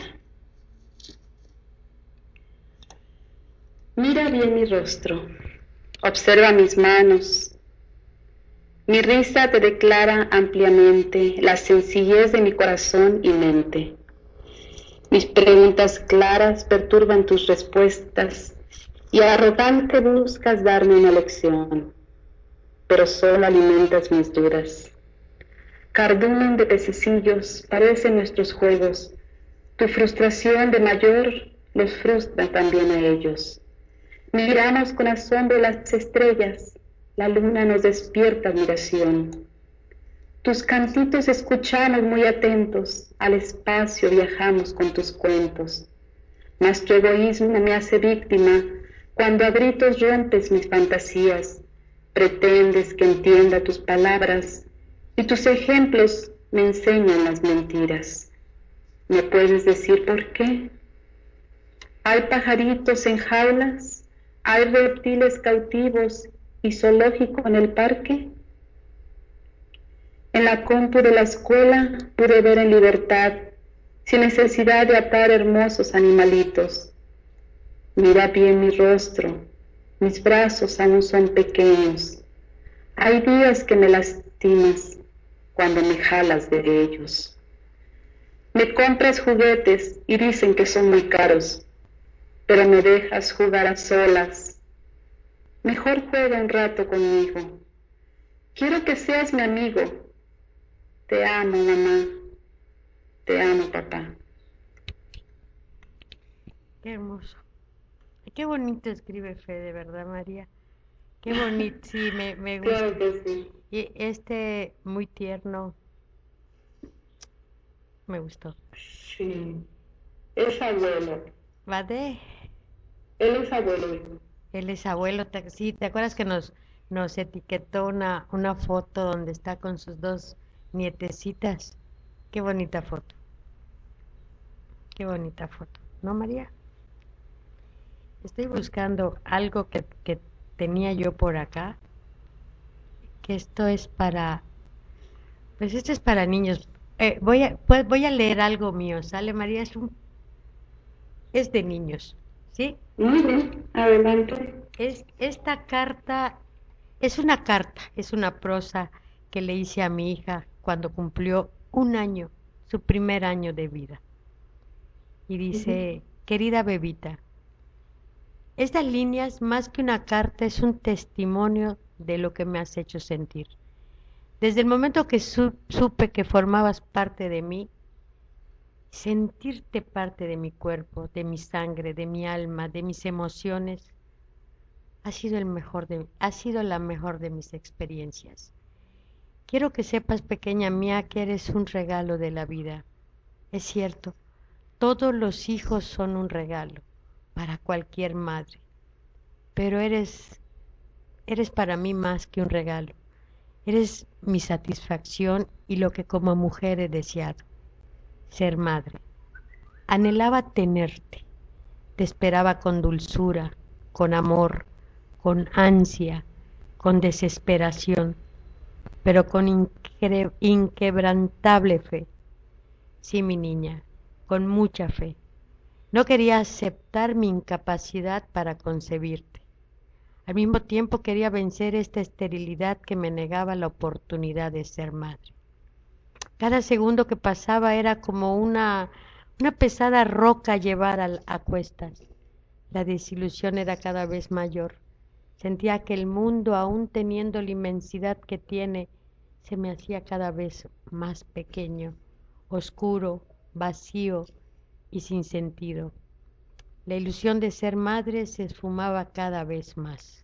S2: Mira bien mi rostro, observa mis manos. Mi risa te declara ampliamente la sencillez de mi corazón y mente. Mis preguntas claras perturban tus respuestas y arrogante buscas darme una lección, pero solo alimentas mis dudas. Cardumen de pececillos parecen nuestros juegos. Tu frustración de mayor los frustra también a ellos. Miramos con asombro las estrellas, la luna nos despierta admiración. Tus cantitos escuchamos muy atentos, al espacio viajamos con tus cuentos. Mas tu egoísmo me hace víctima, cuando a gritos rompes mis fantasías. Pretendes que entienda tus palabras, y tus ejemplos me enseñan las mentiras. ¿Me puedes decir por qué? ¿Hay pajaritos en jaulas? ¿Hay reptiles cautivos y zoológico en el parque? En la compu de la escuela pude ver en libertad, sin necesidad de atar hermosos animalitos. Mira bien mi rostro, mis brazos aún son pequeños. Hay días que me lastimas cuando me jalas de ellos. Me compras juguetes y dicen que son muy caros, pero me dejas jugar a solas. Mejor juega un rato conmigo. Quiero que seas mi amigo. Te amo, mamá. Te amo, papá.
S1: Qué hermoso. Qué bonito escribe Fede, ¿verdad, María? Qué bonito, sí, me gusta.
S2: Claro que sí.
S1: Y muy tierno, me gustó.
S2: Sí. Es abuelo.
S1: ¿Vale?
S2: Él es abuelo.
S1: Él es abuelo, sí, ¿te acuerdas que nos etiquetó una foto donde está con sus dos nietecitas? Qué bonita foto. Qué bonita foto, ¿no, María? Estoy buscando algo que tenía yo por acá, que esto es para, pues esto es para niños, voy a leer algo mío, ¿sale, María? Es de niños, ¿sí?
S2: Muy bien, adelante.
S1: Esta carta es una prosa que le hice a mi hija cuando cumplió un año, su primer año de vida. Y dice, querida bebita, estas líneas más que una carta es un testimonio de lo que me has hecho sentir. Desde el momento que supe que formabas parte de mí, sentirte parte de mi cuerpo, de mi sangre, de mi alma, de mis emociones, ha sido la mejor de mis experiencias. Quiero que sepas, pequeña mía, que eres un regalo de la vida. Es cierto, todos los hijos son un regalo para cualquier madre, pero eres para mí más que un regalo. Eres mi satisfacción y lo que como mujer he deseado, ser madre. Anhelaba tenerte, te esperaba con dulzura, con amor, con ansia, con desesperación, pero con inquebrantable fe. Sí, mi niña, con mucha fe. No quería aceptar mi incapacidad para concebirte. Al mismo tiempo quería vencer esta esterilidad que me negaba la oportunidad de ser madre. Cada segundo que pasaba era como una pesada roca llevar a cuestas. La desilusión era cada vez mayor. Sentía que el mundo, aún teniendo la inmensidad que tiene, se me hacía cada vez más pequeño, oscuro, vacío y sin sentido. La ilusión de ser madre se esfumaba cada vez más.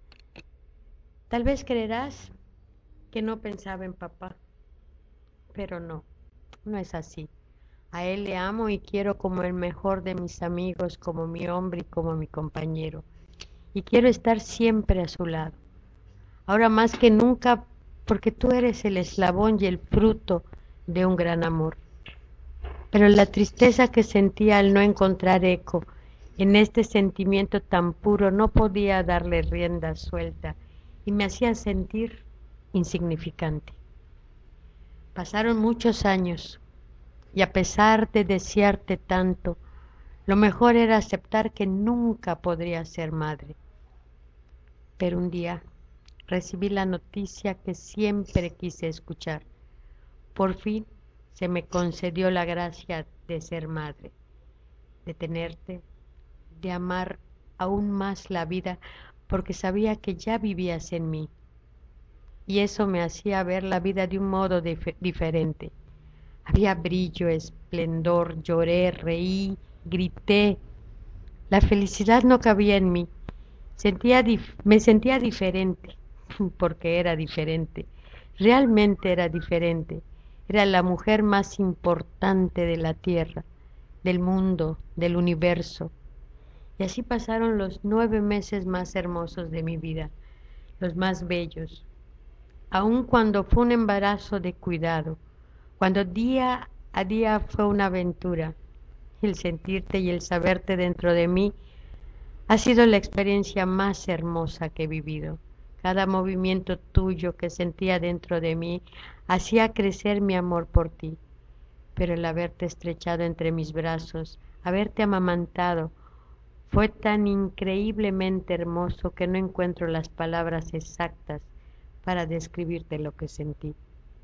S1: Tal vez creerás que no pensaba en papá, pero no es así. A él le amo y quiero como el mejor de mis amigos, como mi hombre y como mi compañero. Y quiero estar siempre a su lado. Ahora más que nunca, porque tú eres el eslabón y el fruto de un gran amor. Pero la tristeza que sentía al no encontrar eco en este sentimiento tan puro no podía darle rienda suelta y me hacía sentir insignificante. Pasaron muchos años y a pesar de desearte tanto, lo mejor era aceptar que nunca podría ser madre. Pero un día recibí la noticia que siempre quise escuchar. Por fin se me concedió la gracia de ser madre, de tenerte, de amar aún más la vida, porque sabía que ya vivías en mí. Y eso me hacía ver la vida de un modo diferente. Había brillo, esplendor, lloré, reí, grité. La felicidad no cabía en mí. Me sentía diferente, porque era diferente. Realmente era diferente. Era la mujer más importante de la tierra, del mundo, del universo. Y así pasaron los 9 meses más hermosos de mi vida, los más bellos. Aun cuando fue un embarazo de cuidado, cuando día a día fue una aventura, el sentirte y el saberte dentro de mí ha sido la experiencia más hermosa que he vivido. Cada movimiento tuyo que sentía dentro de mí hacía crecer mi amor por ti. Pero el haberte estrechado entre mis brazos, haberte amamantado, fue tan increíblemente hermoso que no encuentro las palabras exactas para describirte lo que sentí.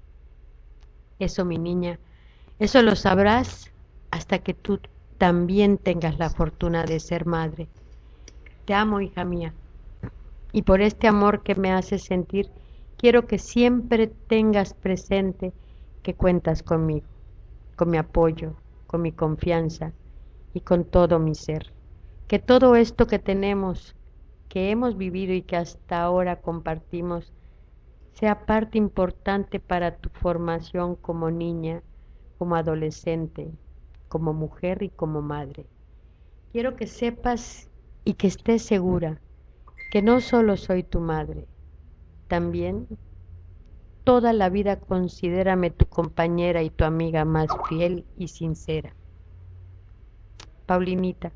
S1: Eso, mi niña, eso lo sabrás hasta que tú también tengas la fortuna de ser madre. Te amo, hija mía, y por este amor que me haces sentir, quiero que siempre tengas presente que cuentas conmigo, con mi apoyo, con mi confianza y con todo mi ser. Que todo esto que tenemos, que hemos vivido y que hasta ahora compartimos, sea parte importante para tu formación como niña, como adolescente, como mujer y como madre. Quiero que sepas y que estés segura que no solo soy tu madre, también toda la vida considérame tu compañera y tu amiga más fiel y sincera. Paulinita,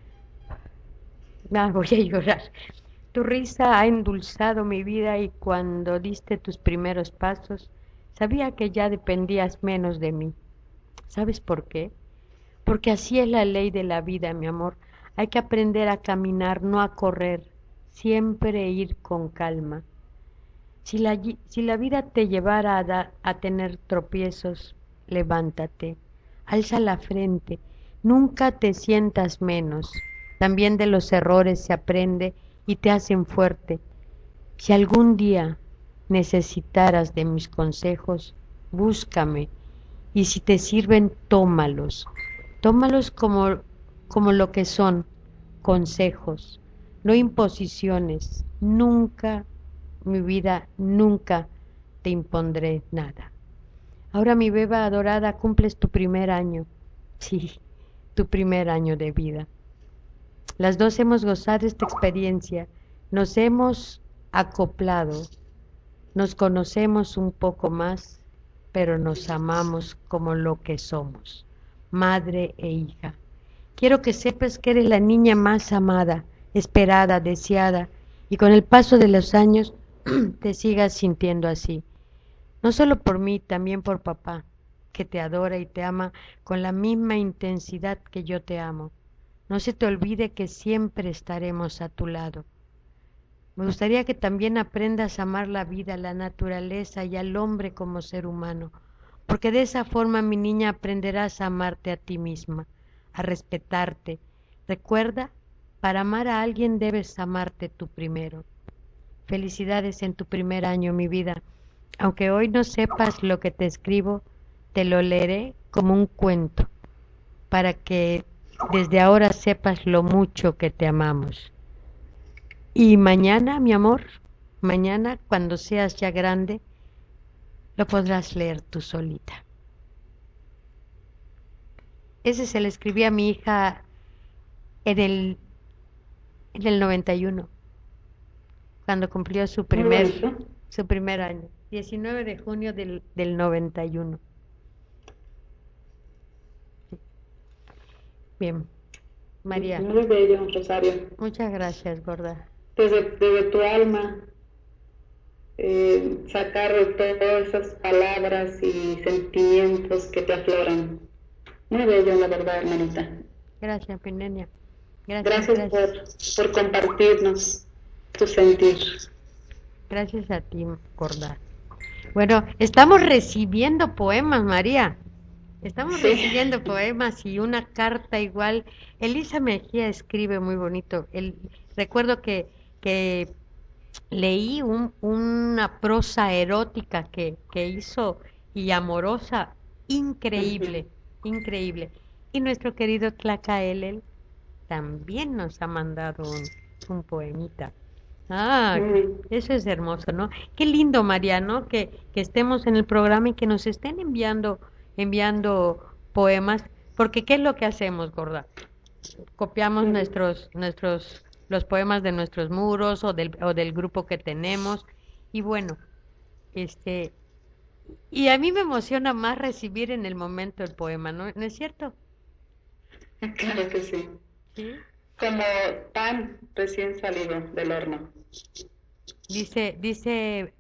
S1: voy a llorar. Tu risa ha endulzado mi vida y cuando diste tus primeros pasos Sabía que ya dependías menos de mí. ¿Sabes por qué? Porque así es la ley de la vida, mi amor. Hay que aprender a caminar, no a correr, siempre ir con calma. Si la vida te llevara a tener tropiezos, levántate, alza la frente, nunca te sientas menos. También de los errores se aprende y te hacen fuerte. Si algún día necesitaras de mis consejos, búscame, y si te sirven, tómalos. Tómalos como lo que son, consejos, no imposiciones. Nunca, mi vida, nunca te impondré nada. Ahora, mi beba adorada, cumples tu primer año. Sí, tu primer año de vida. Las dos hemos gozado esta experiencia, nos hemos acoplado, nos conocemos un poco más, pero nos amamos como lo que somos, madre e hija. Quiero que sepas que eres la niña más amada, esperada, deseada, y con el paso de los años te sigas sintiendo así. No solo por mí, también por papá, que te adora y te ama con la misma intensidad que yo te amo. No se te olvide que siempre estaremos a tu lado. Me gustaría que también aprendas a amar la vida, la naturaleza y al hombre como ser humano, porque de esa forma, mi niña, aprenderás a amarte a ti misma, a respetarte. Recuerda, para amar a alguien debes amarte tú primero. Felicidades en tu primer año, mi vida. Aunque hoy no sepas lo que te escribo, te lo leeré como un cuento, para que desde ahora sepas lo mucho que te amamos. Y mañana, mi amor, mañana, cuando seas ya grande, lo podrás leer tú solita. Ese se le escribí a mi hija en el 91, cuando cumplió su primer año, 19 de junio del 91. Bien, María.
S2: Muy bello, Rosario.
S1: Muchas gracias, gorda.
S2: Desde tu alma, sacar todas esas palabras y sentimientos que te afloran. Muy bello, la verdad, hermanita.
S1: Gracias, Pinenia.
S2: Gracias por compartirnos tu sentir.
S1: Gracias a ti, gorda. Bueno, estamos recibiendo poemas, María. Estamos recibiendo poemas y una carta igual. Elisa Mejía escribe muy bonito. Recuerdo que leí una prosa erótica que hizo y amorosa, increíble, increíble. Y nuestro querido Tlacaelel también nos ha mandado un poemita. Ah, eso es hermoso, ¿no? Qué lindo, María, ¿no? Que estemos en el programa y que nos estén enviando poemas, porque ¿qué es lo que hacemos, gorda? Copiamos los poemas de nuestros muros o del grupo que tenemos, y bueno, y a mí me emociona más recibir en el momento el poema, ¿no? ¿No es cierto?
S2: Claro que sí.
S1: ¿Sí?
S2: Como pan recién salido del horno.
S1: Dice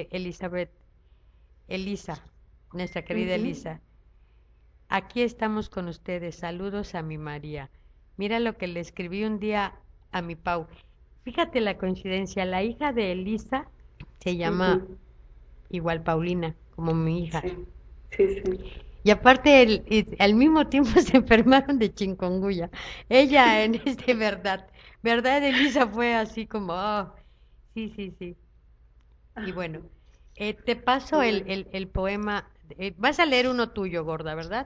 S1: Elisa, nuestra querida Elisa, aquí estamos con ustedes, saludos a mi María. Mira lo que le escribí un día a mi Pau. Fíjate la coincidencia, la hija de Elisa se llama igual Paulina, como mi hija.
S2: Sí.
S1: Y aparte, al mismo tiempo se enfermaron de chikungunya. Ella verdad, Elisa fue así como, sí. Y bueno, te paso el poema. Vas a leer uno tuyo, gorda, ¿verdad?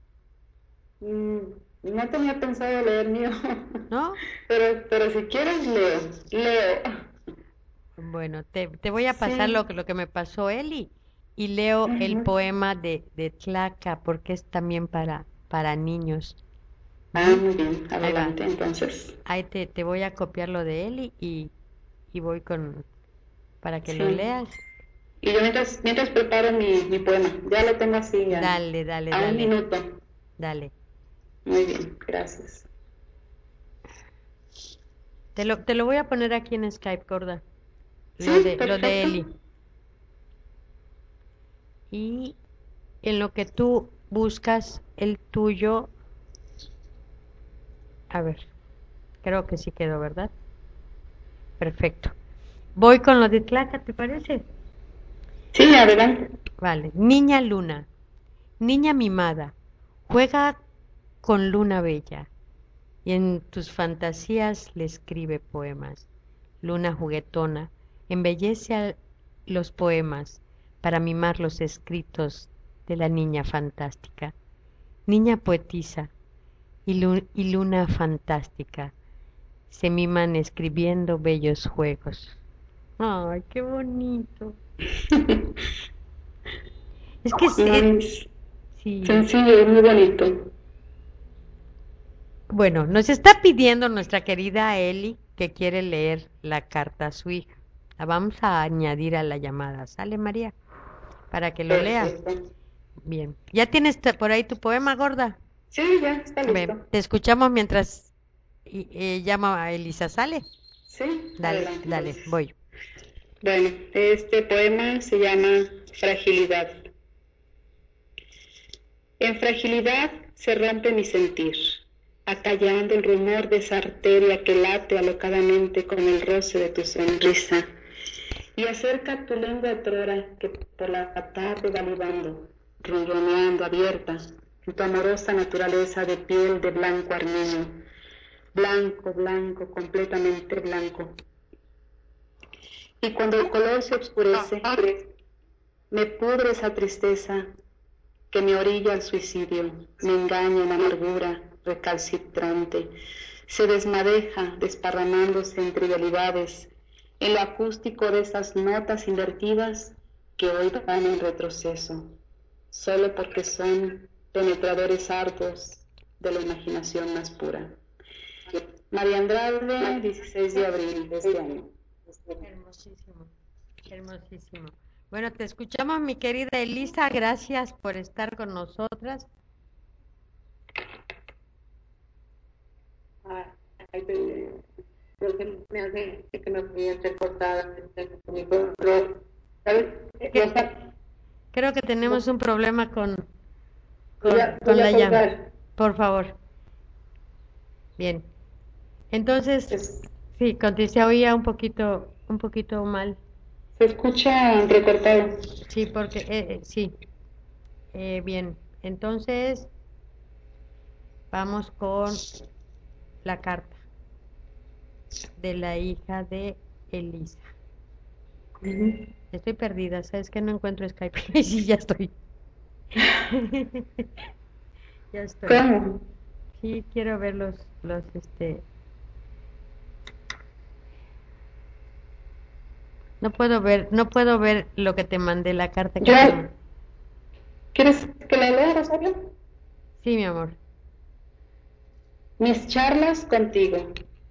S2: No tenía pensado leer mío.
S1: ¿No?
S2: Pero si quieres, leo.
S1: Bueno, te voy a pasar lo que me pasó Eli. Y leo el poema de Tlaca, porque es también para niños.
S2: Muy bien, adelante, entonces.
S1: Ahí te voy a copiar lo de Eli y voy para que lo leas.
S2: Y yo mientras preparo mi poema, ya lo tengo así.
S1: Dale.
S2: A un minuto.
S1: Dale.
S2: Muy bien, gracias.
S1: Te lo voy a poner aquí en Skype, gorda.
S2: Lo
S1: de Eli. Y en lo que tú buscas el tuyo, a ver, creo que sí quedó, ¿verdad? Perfecto. Voy con lo de Tlaca, ¿te parece?
S2: Sí, adelante.
S1: Vale. Niña luna, niña mimada, juega con luna bella y en tus fantasías le escribe poemas. Luna juguetona, embellece los poemas para mimar los escritos de la niña fantástica. Niña poetisa y luna fantástica se miman escribiendo bellos juegos. Ay, qué bonito. Es que
S2: Muy
S1: sí.
S2: sencillo y muy bonito.
S1: Bueno, nos está pidiendo nuestra querida Eli que quiere leer la carta a su hija. La vamos a añadir a la llamada. ¿Sale, María? Para que lo lea.
S2: Perfecto.
S1: Bien. ¿Ya tienes por ahí tu poema, gorda?
S2: Sí, ya está listo.
S1: Ven, te escuchamos mientras llama a Elisa. ¿Sale?
S2: Sí,
S1: Dale,
S2: adelante,
S1: dale,
S2: entonces.
S1: voy.
S2: Bueno, este poema se llama Fragilidad. En fragilidad se rompe mi sentir, acallando el rumor de esa arteria que late alocadamente con el roce de tu sonrisa, y acerca tu lengua otrora que por la tarde va libando, ronroneando abierta, en tu amorosa naturaleza de piel de blanco armenio, blanco, blanco, completamente blanco. Y cuando el color se oscurece, me pudre esa tristeza que me orilla al suicidio, me engaña en amargura recalcitrante, se desmadeja desparramándose en trivialidades, en lo acústico de esas notas invertidas que hoy van en retroceso, solo porque son penetradores arduos de la imaginación más pura. María Andrade, 16 de abril de este año.
S1: Hermosísimo, hermosísimo. Bueno, te escuchamos, mi querida Elisa. Gracias por estar con nosotras.
S5: Creo que me hace que me fui entrecortada. ¿Sabes?
S1: Creo que tenemos un problema con
S5: Voy a
S1: la llama.
S5: colgar.
S1: Por favor. Bien. Entonces, sí, se oía un poquito mal.
S2: Se escucha recortado.
S1: Sí, porque sí. Bien. Entonces, vamos con la carta de la hija de Elisa. Estoy perdida, ¿sabes que no encuentro Skype? Sí, ya estoy. Ya estoy.
S2: ¿Cómo?
S1: Sí, quiero ver los No puedo ver lo que te mandé, la carta que
S2: Ya.
S1: te...
S2: ¿Quieres que la lea, Rosario?
S1: Sí, mi amor.
S2: Mis charlas contigo.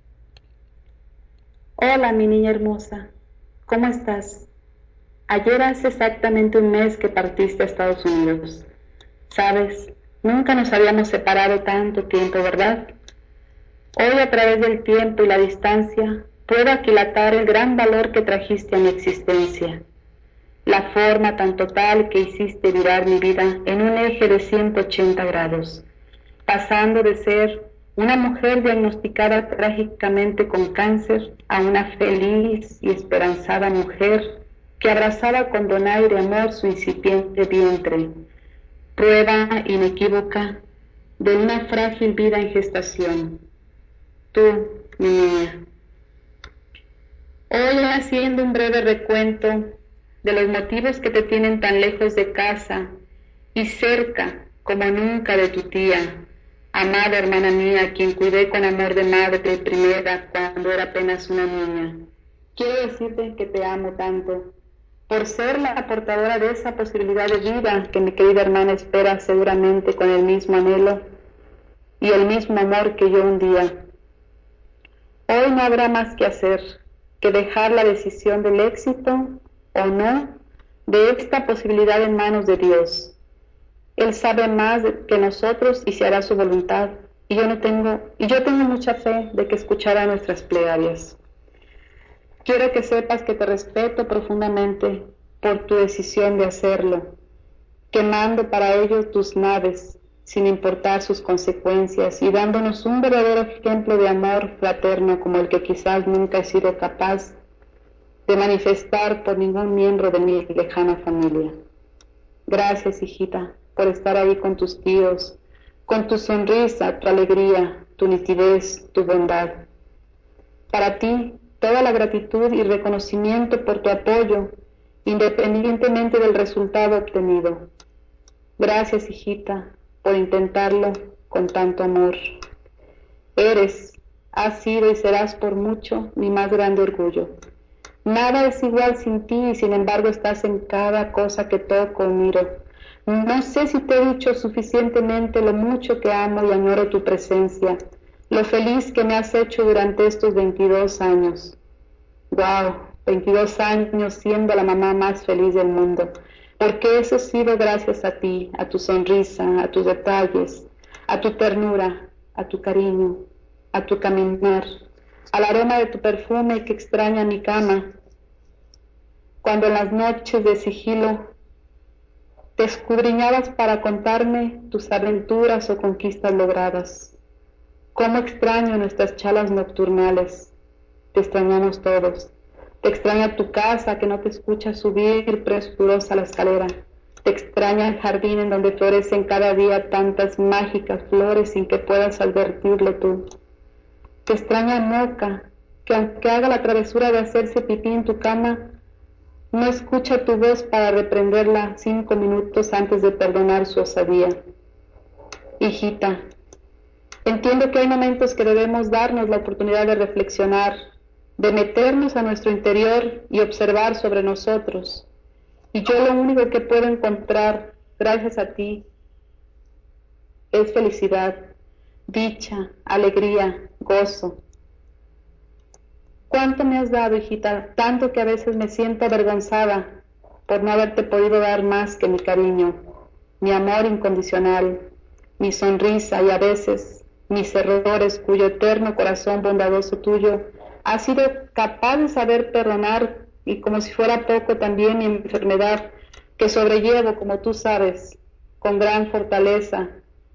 S2: Hola, mi niña hermosa. ¿Cómo estás? Ayer hace exactamente un mes que partiste a Estados Unidos. Sabes, nunca nos habíamos separado tanto tiempo, ¿verdad? Hoy, a través del tiempo y la distancia, puedo aquilatar el gran valor que trajiste a mi existencia. La forma tan total que hiciste virar mi vida en un eje de 180 grados, pasando de ser una mujer diagnosticada trágicamente con cáncer a una feliz y esperanzada mujer que abrazaba con donaire amor su incipiente vientre, prueba inequívoca de una frágil vida en gestación. Tú, mi niña. Hoy, haciendo un breve recuento de los motivos que te tienen tan lejos de casa y cerca como nunca de tu tía, amada hermana mía, a quien cuidé con amor de madre primera cuando era apenas una niña. Quiero decirte que te amo tanto, por ser la portadora de esa posibilidad de vida que mi querida hermana espera seguramente con el mismo anhelo y el mismo amor que yo un día. Hoy no habrá más que hacer que dejar la decisión del éxito o no de esta posibilidad en manos de Dios. Él sabe más que nosotros y se hará su voluntad. Y yo tengo mucha fe de que escuchará nuestras plegarias. Quiero que sepas que te respeto profundamente por tu decisión de hacerlo quemando para ello tus naves, sin importar sus consecuencias, y dándonos un verdadero ejemplo de amor fraterno como el que quizás nunca he sido capaz de manifestar por ningún miembro de mi lejana familia. Gracias, hijita, por estar ahí con tus tíos, con tu sonrisa, tu alegría, tu nitidez, tu bondad. Para ti, toda la gratitud y reconocimiento por tu apoyo, independientemente del resultado obtenido. Gracias, hijita, por intentarlo con tanto amor. Eres, has sido y serás por mucho mi más grande orgullo. Nada es igual sin ti y sin embargo estás en cada cosa que toco o miro. No sé si te he dicho suficientemente lo mucho que amo y añoro tu presencia, lo feliz que me has hecho durante estos 22 años. ¡Wow! 22 años siendo la mamá más feliz del mundo, porque eso ha sido gracias a ti, a tu sonrisa, a tus detalles, a tu ternura, a tu cariño, a tu caminar, al aroma de tu perfume que extraña mi cama, cuando en las noches de sigilo te escudriñabas para contarme tus aventuras o conquistas logradas. Cómo extraño nuestras charlas nocturnales, te extrañamos todos. Te extraña tu casa que no te escucha subir presurosa la escalera. Te extraña el jardín en donde florecen cada día tantas mágicas flores sin que puedas advertirlo tú. Te extraña Moca, que aunque haga la travesura de hacerse pipí en tu cama, no escucha tu voz para reprenderla 5 minutos antes de perdonar su osadía. Hijita, entiendo que hay momentos que debemos darnos la oportunidad de reflexionar, de meternos a nuestro interior y observar sobre nosotros. Y yo lo único que puedo encontrar, gracias a ti, es felicidad, dicha, alegría, gozo. ¿Cuánto me has dado, hijita? Tanto que a veces me siento avergonzada por no haberte podido dar más que mi cariño, mi amor incondicional, mi sonrisa y a veces mis errores cuyo eterno corazón bondadoso tuyo ha sido capaz de saber perdonar y como si fuera poco también mi enfermedad que sobrellevo, como tú sabes, con gran fortaleza,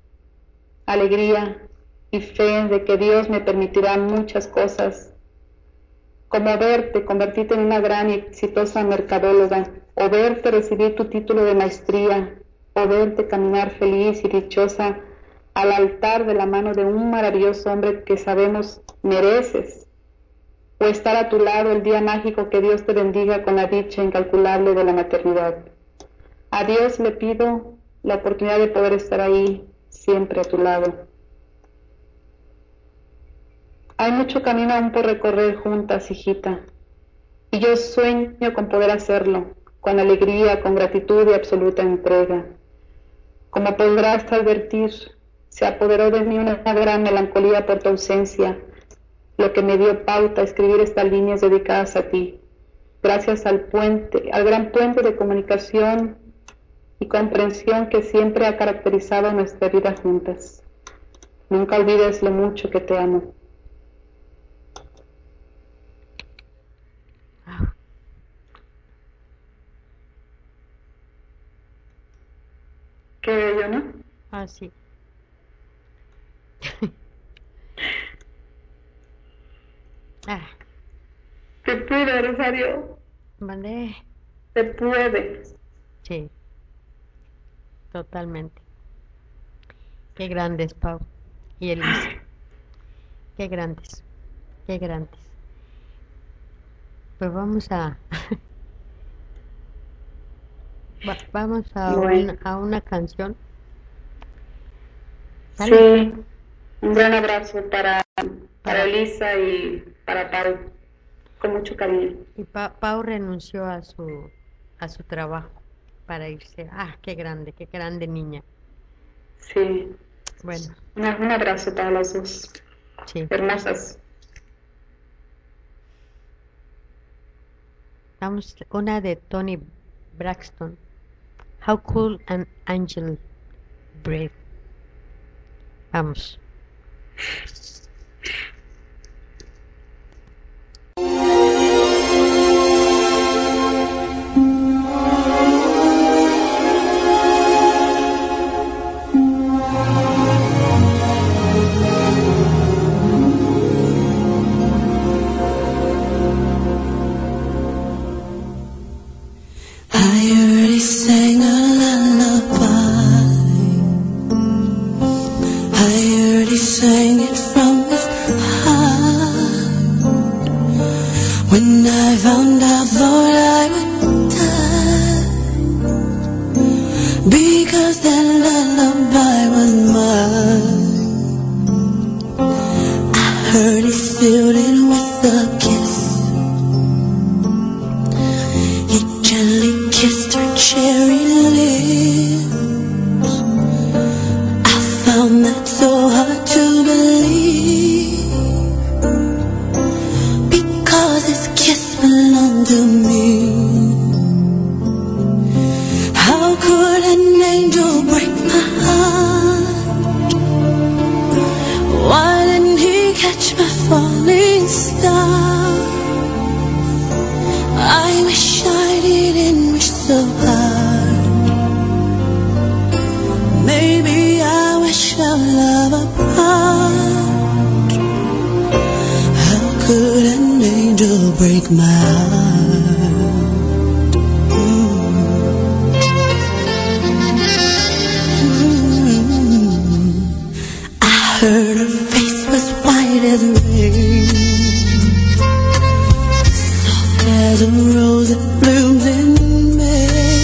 S2: alegría y fe de que Dios me permitirá muchas cosas, como verte convertirte en una gran y exitosa mercadóloga, o verte recibir tu título de maestría, o verte caminar feliz y dichosa al altar de la mano de un maravilloso hombre que sabemos mereces, o estar a tu lado el día mágico que Dios te bendiga con la dicha incalculable de la maternidad. A Dios le pido la oportunidad de poder estar ahí, siempre a tu lado. Hay mucho camino aún por recorrer juntas, hijita, y yo sueño con poder hacerlo, con alegría, con gratitud y absoluta entrega. Como podrás advertir, se apoderó de mí una gran melancolía por tu ausencia, lo que me dio pauta a escribir estas líneas dedicadas a ti, gracias al gran puente de comunicación y comprensión que siempre ha caracterizado nuestra vida juntas. Nunca olvides lo mucho que te amo. Qué bello, ¿no?
S1: Ah, sí. Ah,
S2: Se puede, Rosario.
S1: mandé.
S2: Se puede.
S1: Sí, totalmente. Qué grandes, Pau y Elisa. Qué grandes, qué grandes. Pues vamos a vamos a,
S2: Bueno.
S1: a una canción.
S2: Sí, un gran abrazo para
S1: Para-
S2: Elisa y para Pau, con mucho cariño.
S1: Y Pau renunció a su trabajo para irse. Ah, qué grande niña.
S2: Sí,
S1: Bueno,
S2: un abrazo para las dos,
S1: sí.
S2: hermosas.
S1: Vamos, una de Tony Braxton. How cool an angel breathe. Vamos.
S4: heard he sang it from his heart. When I found out, thought I would die, because that lullaby was mine. I heard he sealed it with a kiss. He gently kissed her cherry lips. I found that so hard to believe, because his kiss belonged to me. How could an angel break my heart? Why didn't he catch my falling star? I wish I didn't wish so hard. Maybe I wish our love apart. How could an angel break my heart? I heard her face was white as rain, soft as a rose that blooms in May.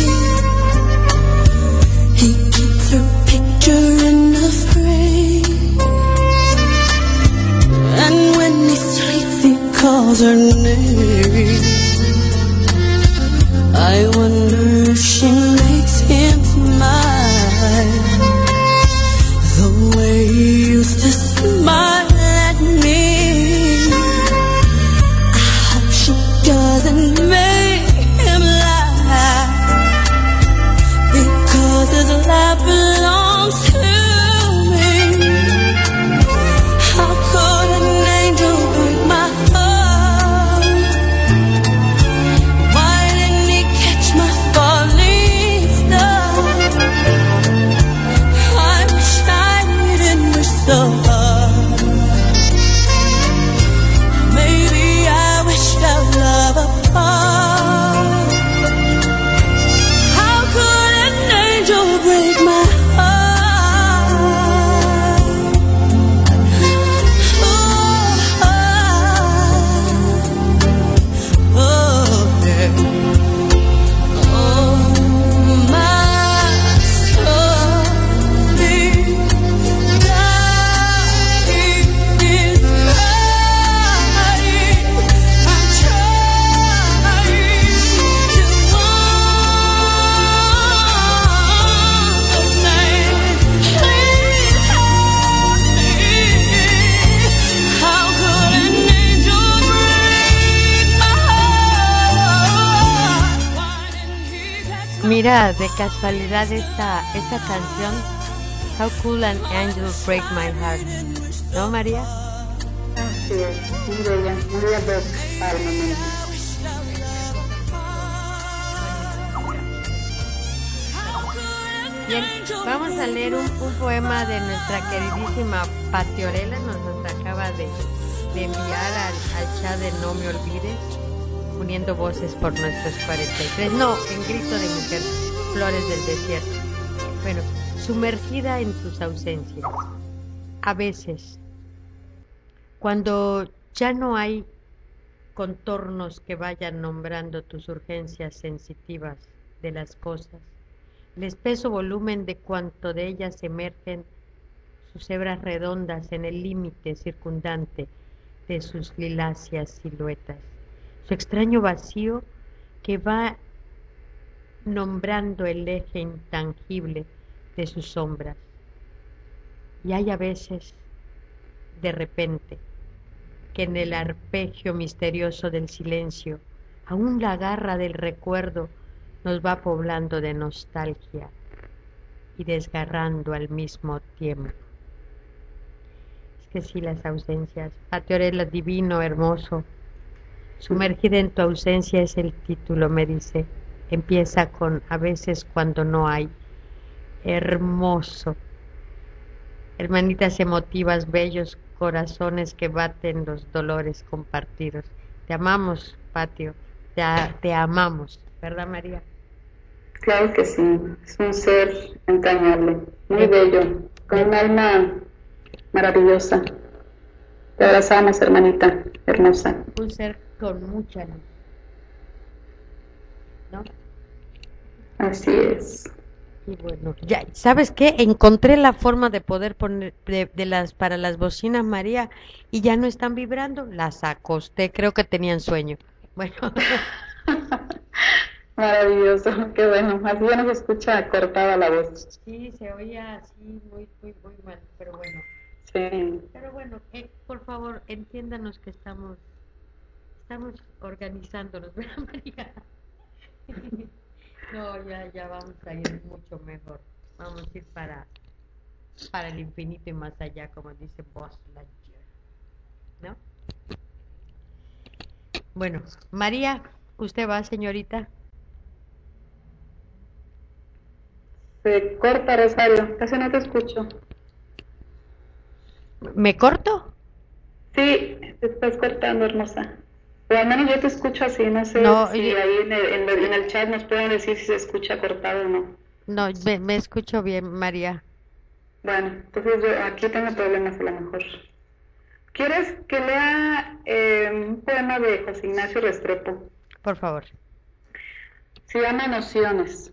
S4: He keeps her picture in a frame, and when he sleeps he calls her name. I wonder if she makes him smile the way he used to smile at me. I hope she doesn't make him laugh, because his laugh belongs to me. How could an angel break my heart? Why didn't he catch my falling star? I wish I didn't wish so hard. Maybe I wish our love apart. How could an angel break my heart? Oh, yeah. Oh, my soul is dying, is crying. I'm trying to understand. Please help me. How could an angel break my heart? Why didn't he catch my
S1: Mira, de casualidad esta canción, How Could an Angel Break My Heart, ¿no, María?
S2: Así es, muy bella voz al momento.
S1: Bien, vamos a leer un poema de nuestra queridísima Pati Orela. Nos acaba de enviar al chat de No Me Olvides, uniendo voces por nuestros 43. No, en Grito de Mujer, Flores del Desierto. Bueno, sumergida en tus ausencias. A veces, cuando ya no hay contornos que vayan nombrando tus urgencias sensitivas de las cosas, el espeso volumen de cuanto de ellas emergen, sus hebras redondas en el límite circundante de sus liláceas siluetas, su extraño vacío que va nombrando el eje intangible de sus sombras. Y hay a veces, de repente, que en el arpegio misterioso del silencio, aún la garra del recuerdo nos va poblando de nostalgia y desgarrando al mismo tiempo. Es que sí, las ausencias. Pati Orela, divino, hermoso. Sumergida en tu ausencia es el título, me dice. Empieza con a veces cuando no hay. Hermoso. Hermanitas emotivas, bellos corazones que baten los dolores compartidos. Te amamos, Patio. Te amamos, ¿verdad, María?
S2: Claro que sí, es un ser entrañable, muy bello, con un alma maravillosa. Te abrazamos, hermanita hermosa.
S1: Un ser con mucha luz, ¿no?
S2: Así es.
S1: Y bueno, ya, ¿sabes qué? Encontré la forma de poder poner para las bocinas María y ya no están vibrando. Las acosté, creo que tenían sueño. Bueno,
S2: Maravilloso, qué bueno. Así ya no se escucha cortada la voz.
S1: sí, se oía así muy, muy, muy mal, pero bueno.
S2: Sí.
S1: Pero bueno, por favor, entiéndanos que estamos organizándonos, ¿verdad, María? No, ya vamos a ir mucho mejor. Vamos a ir para el infinito y más allá, como dice Buzz Lightyear, ¿no? Bueno, María, ¿usted va, señorita?
S2: Se corta, Rosario, casi no te escucho.
S1: ¿Me corto?
S2: Sí, te estás cortando, hermosa. Pero al menos yo te escucho así, no sé
S1: No,
S2: si ahí en el chat nos pueden decir si se escucha cortado o no.
S1: no, me escucho bien, María.
S2: Bueno, entonces yo aquí tengo problemas a lo mejor. ¿Quieres que lea un poema de José Ignacio Restrepo?
S1: Por favor.
S2: Se llama Nociones.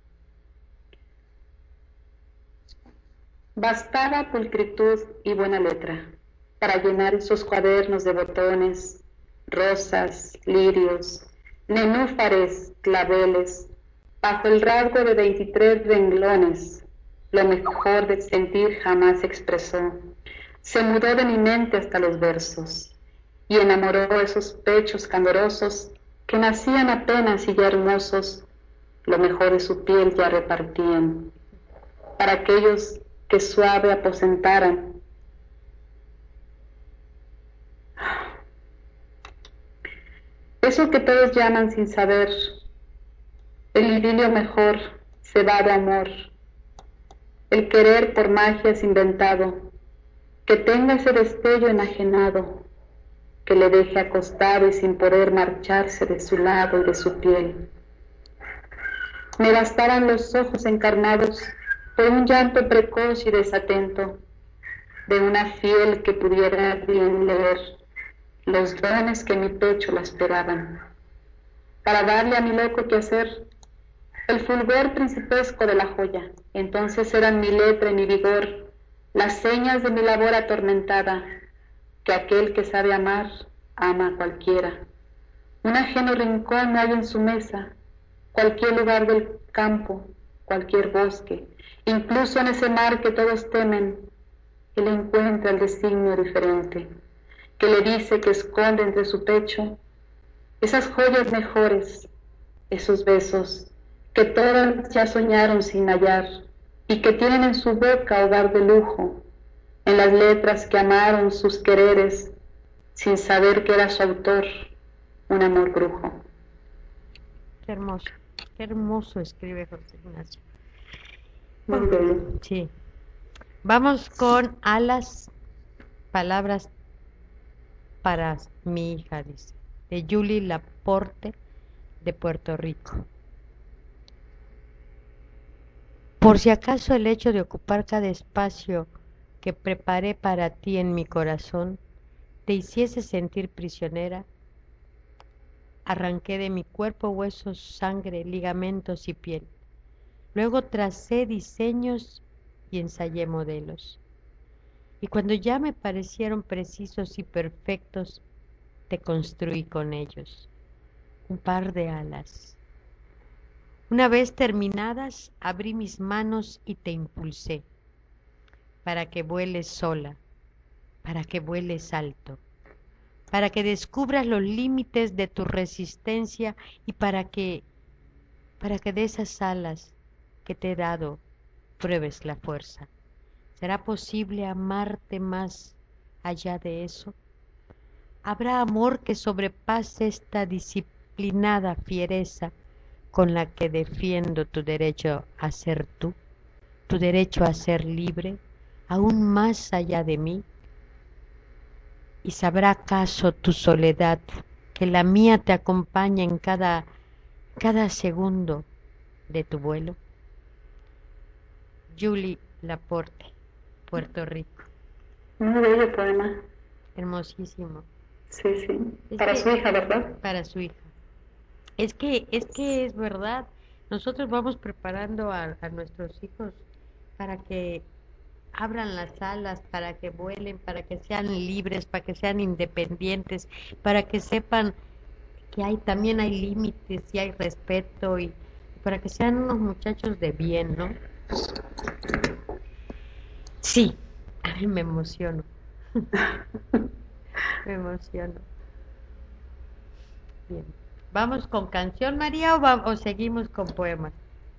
S2: Bastaba pulcritud y buena letra para llenar esos cuadernos de botones, rosas, lirios, nenúfares, claveles, bajo el rasgo de 23 renglones, lo mejor del sentir jamás expresó. Se mudó de mi mente hasta los versos y enamoró esos pechos candorosos que nacían apenas y ya hermosos, lo mejor de su piel ya repartían. Para aquellos que suave aposentaran. Eso que todos llaman sin saber, el idilio mejor, cebado amor, el querer por magia es inventado, que tenga ese destello enajenado, que le deje acostado y sin poder marcharse de su lado y de su piel. Me bastaban los ojos encarnados por un llanto precoz y desatento, de una fiel que pudiera bien leer los dones que mi pecho la esperaban, para darle a mi loco quehacer el fulgor principesco de la joya. Entonces eran mi letra y mi vigor, las señas de mi labor atormentada, que aquel que sabe amar, ama a cualquiera. Un ajeno rincón no hay en su mesa, cualquier lugar del campo, cualquier bosque, incluso en ese mar que todos temen, él encuentra el designio diferente, que le dice que esconde entre su pecho esas joyas mejores, esos besos que todas ya soñaron sin hallar y que tienen en su boca hogar de lujo, en las letras que amaron sus quereres sin saber que era su autor un amor brujo.
S1: Qué hermoso escribe José Ignacio.
S2: Muy bello.
S1: Sí. Vamos con Alas, palabras para mi hija, dice, de Julie Laporte, de Puerto Rico. Por si acaso el hecho de ocupar cada espacio que preparé para ti en mi corazón te hiciese sentir prisionera, arranqué de mi cuerpo huesos, sangre, ligamentos y piel. Luego tracé diseños y ensayé modelos. Y cuando ya me parecieron precisos y perfectos, te construí con ellos un par de alas. Una vez terminadas, abrí mis manos y te impulsé para que vueles sola, para que vueles alto, para que descubras los límites de tu resistencia y para que de esas alas que te he dado pruebes la fuerza. ¿Será posible amarte más allá de eso? ¿Habrá amor que sobrepase esta disciplinada fiereza con la que defiendo tu derecho a ser tú, tu derecho a ser libre, aún más allá de mí? ¿Y sabrá acaso tu soledad que la mía te acompaña en cada segundo de tu vuelo? Julie Laporte, Puerto Rico.
S2: Muy bello poema.
S1: Hermosísimo.
S2: Sí, sí.
S1: Es
S2: Para
S1: que-
S2: su hija, ¿verdad?
S1: Para su hija. Es que es verdad. Nosotros vamos preparando a nuestros hijos para que abran las alas, para que vuelen, para que sean libres, para que sean independientes, para que sepan que también hay límites y hay respeto y para que sean unos muchachos de bien, ¿no? Sí, a mí me emociono. Me emociono. Bien. ¿Vamos con canción, María, o seguimos con poemas?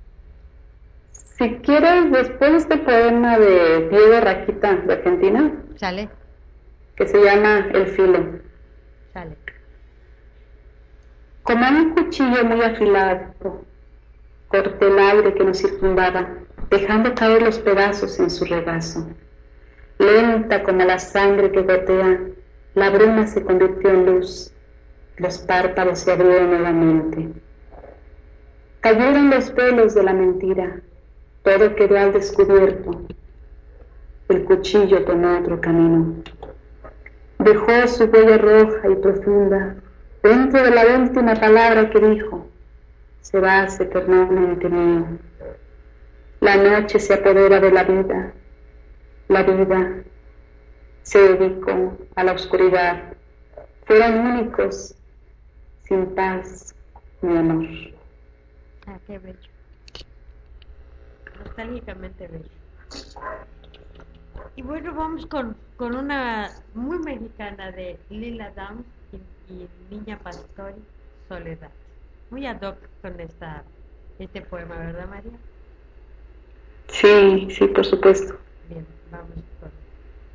S2: Si quieres, después de este poema de Diego Raquita, de Argentina,
S1: ¿Sale?
S2: que se llama El filo.
S1: Sale.
S2: Como un cuchillo muy afilado, corté el aire que nos circundaba, dejando caer los pedazos en su regazo. Lenta como la sangre que gotea, la bruma se convirtió en luz, los párpados se abrieron nuevamente. Cayeron los velos de la mentira, todo quedó al descubierto. El cuchillo tomó otro camino. Dejó su huella roja y profunda dentro de la última palabra que dijo: serás eternamente mío. La noche se apodera de la vida se dedicó a la oscuridad. Fueron únicos, sin paz ni amor.
S1: Ah, qué bello. Nostálgicamente bello. Y bueno, vamos con una muy mexicana de Lila Downs y Niña Pastori, Soledad. Muy ad hoc con este poema, ¿verdad, María?
S2: Sí, sí, por supuesto.
S1: Bien, vamos con esto.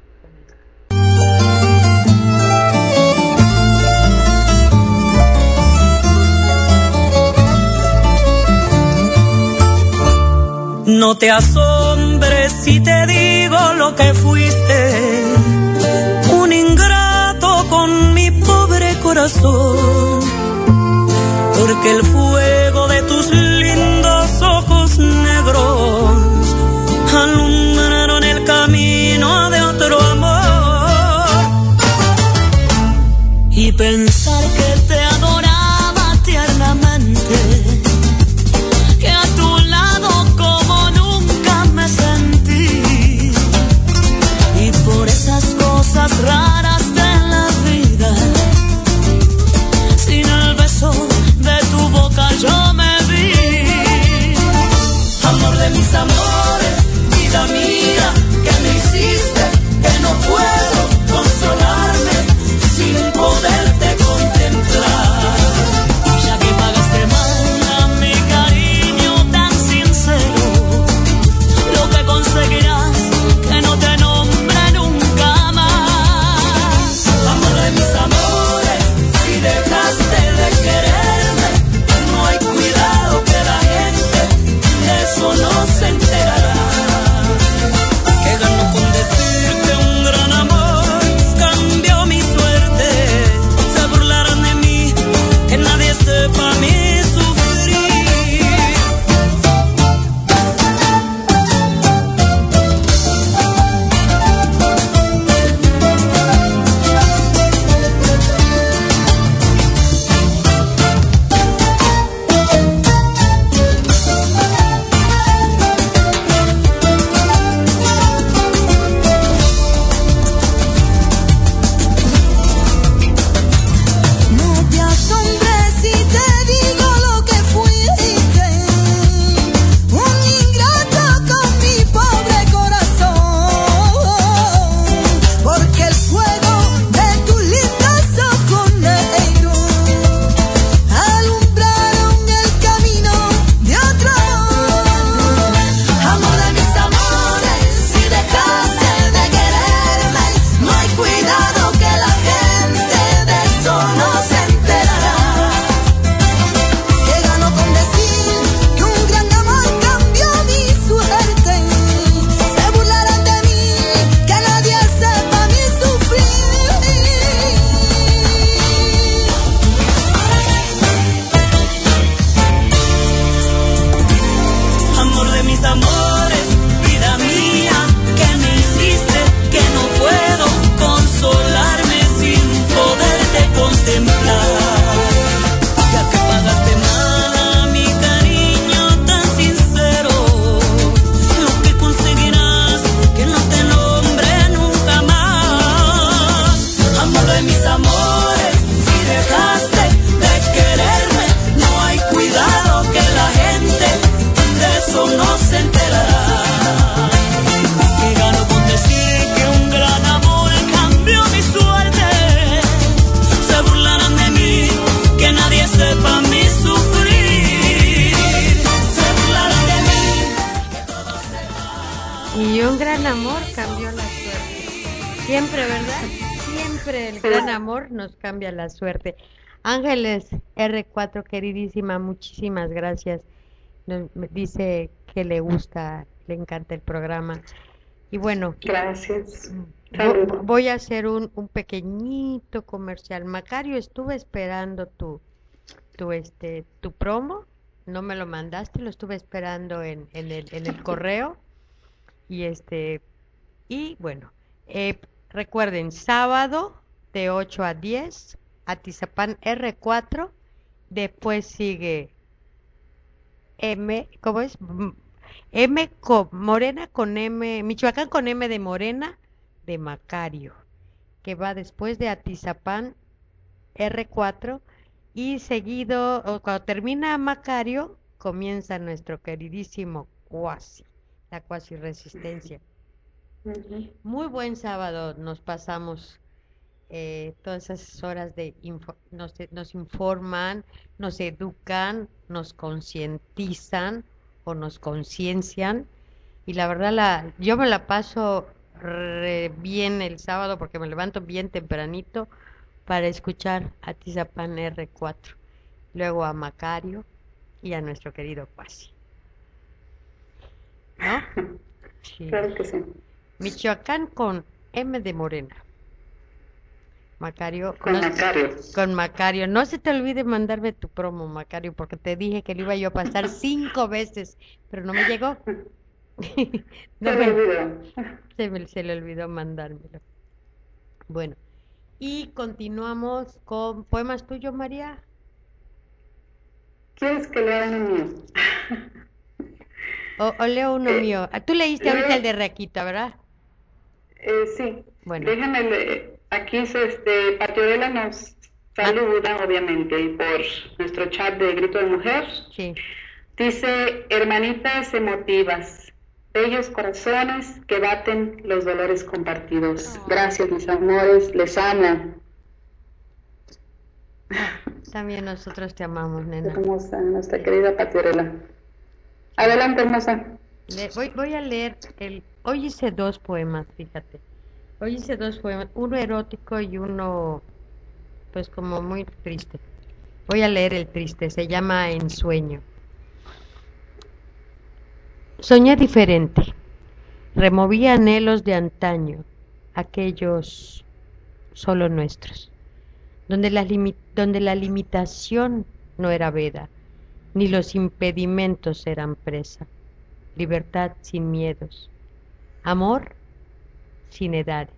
S6: No te asombres si te digo lo que fuiste, un ingrato con mi pobre corazón, porque el fuego de tus lindos ojos negros alumbraron el camino de otro amor, y pensar que te adoraba tiernamente, que a tu lado como nunca me sentí, y por esas cosas raras de la vida, sin el beso de tu boca yo me vi. Amor de mis amores, vida mía, que me hiciste, que no puedo consolarme sin poderte consolar.
S1: Siempre, ¿verdad? Siempre el gran amor nos cambia la suerte. Ángeles R4, queridísima, muchísimas gracias. Me dice que le gusta, le encanta el programa. Y bueno,
S2: Gracias. Saludos.
S1: voy a hacer un pequeñito comercial. Macario, estuve esperando tu promo, no me lo mandaste, lo estuve esperando en el correo. Y bueno, recuerden, sábado de 8 a 10, Atizapán R4, después sigue ¿cómo es? Morena con M, Michoacán con M de Morena, de Macario, que va después de Atizapán R4, y seguido, o cuando termina Macario, comienza nuestro queridísimo Cuasi, la Cuasi Resistencia. Muy buen sábado nos pasamos, todas esas horas nos informan, nos educan, nos concientizan o nos conciencian, y la verdad yo me la paso bien el sábado porque me levanto bien tempranito para escuchar a Atizapán R4, luego a Macario y a nuestro querido Cuasi, ¿no? Sí.
S2: Claro que sí.
S1: Michoacán con M de Morena. Macario.
S2: Con Macario.
S1: Con Macario. No se te olvide mandarme tu promo, Macario, porque te dije que lo iba yo a pasar 5 veces, pero no me llegó. Se le olvidó mandármelo. Bueno, y continuamos con poemas tuyos, María.
S2: ¿Quieres que lea uno mío?
S1: O leo uno mío. Tú leíste ahorita el de Requita, ¿verdad?
S2: Sí.
S1: Bueno.
S2: Déjame leer. Aquí Patiorela nos saluda, obviamente, por nuestro chat de Grito de Mujer.
S1: Sí.
S2: Dice, hermanitas emotivas, bellos corazones que baten los dolores compartidos. Gracias, mis amores, les amo.
S1: También nosotros te amamos, nena.
S2: Hermosa, nuestra querida Patiorela. Adelante, hermosa.
S1: Voy a leer hoy hice 2 poemas, fíjate. Hoy hice 2 poemas, uno erótico y uno, pues, como muy triste. Voy a leer el triste, se llama Ensueño. Soñé diferente, removí anhelos de antaño, aquellos solo nuestros, donde la limitación no era veda, ni los impedimentos eran presa, libertad sin miedos, amor sin edades,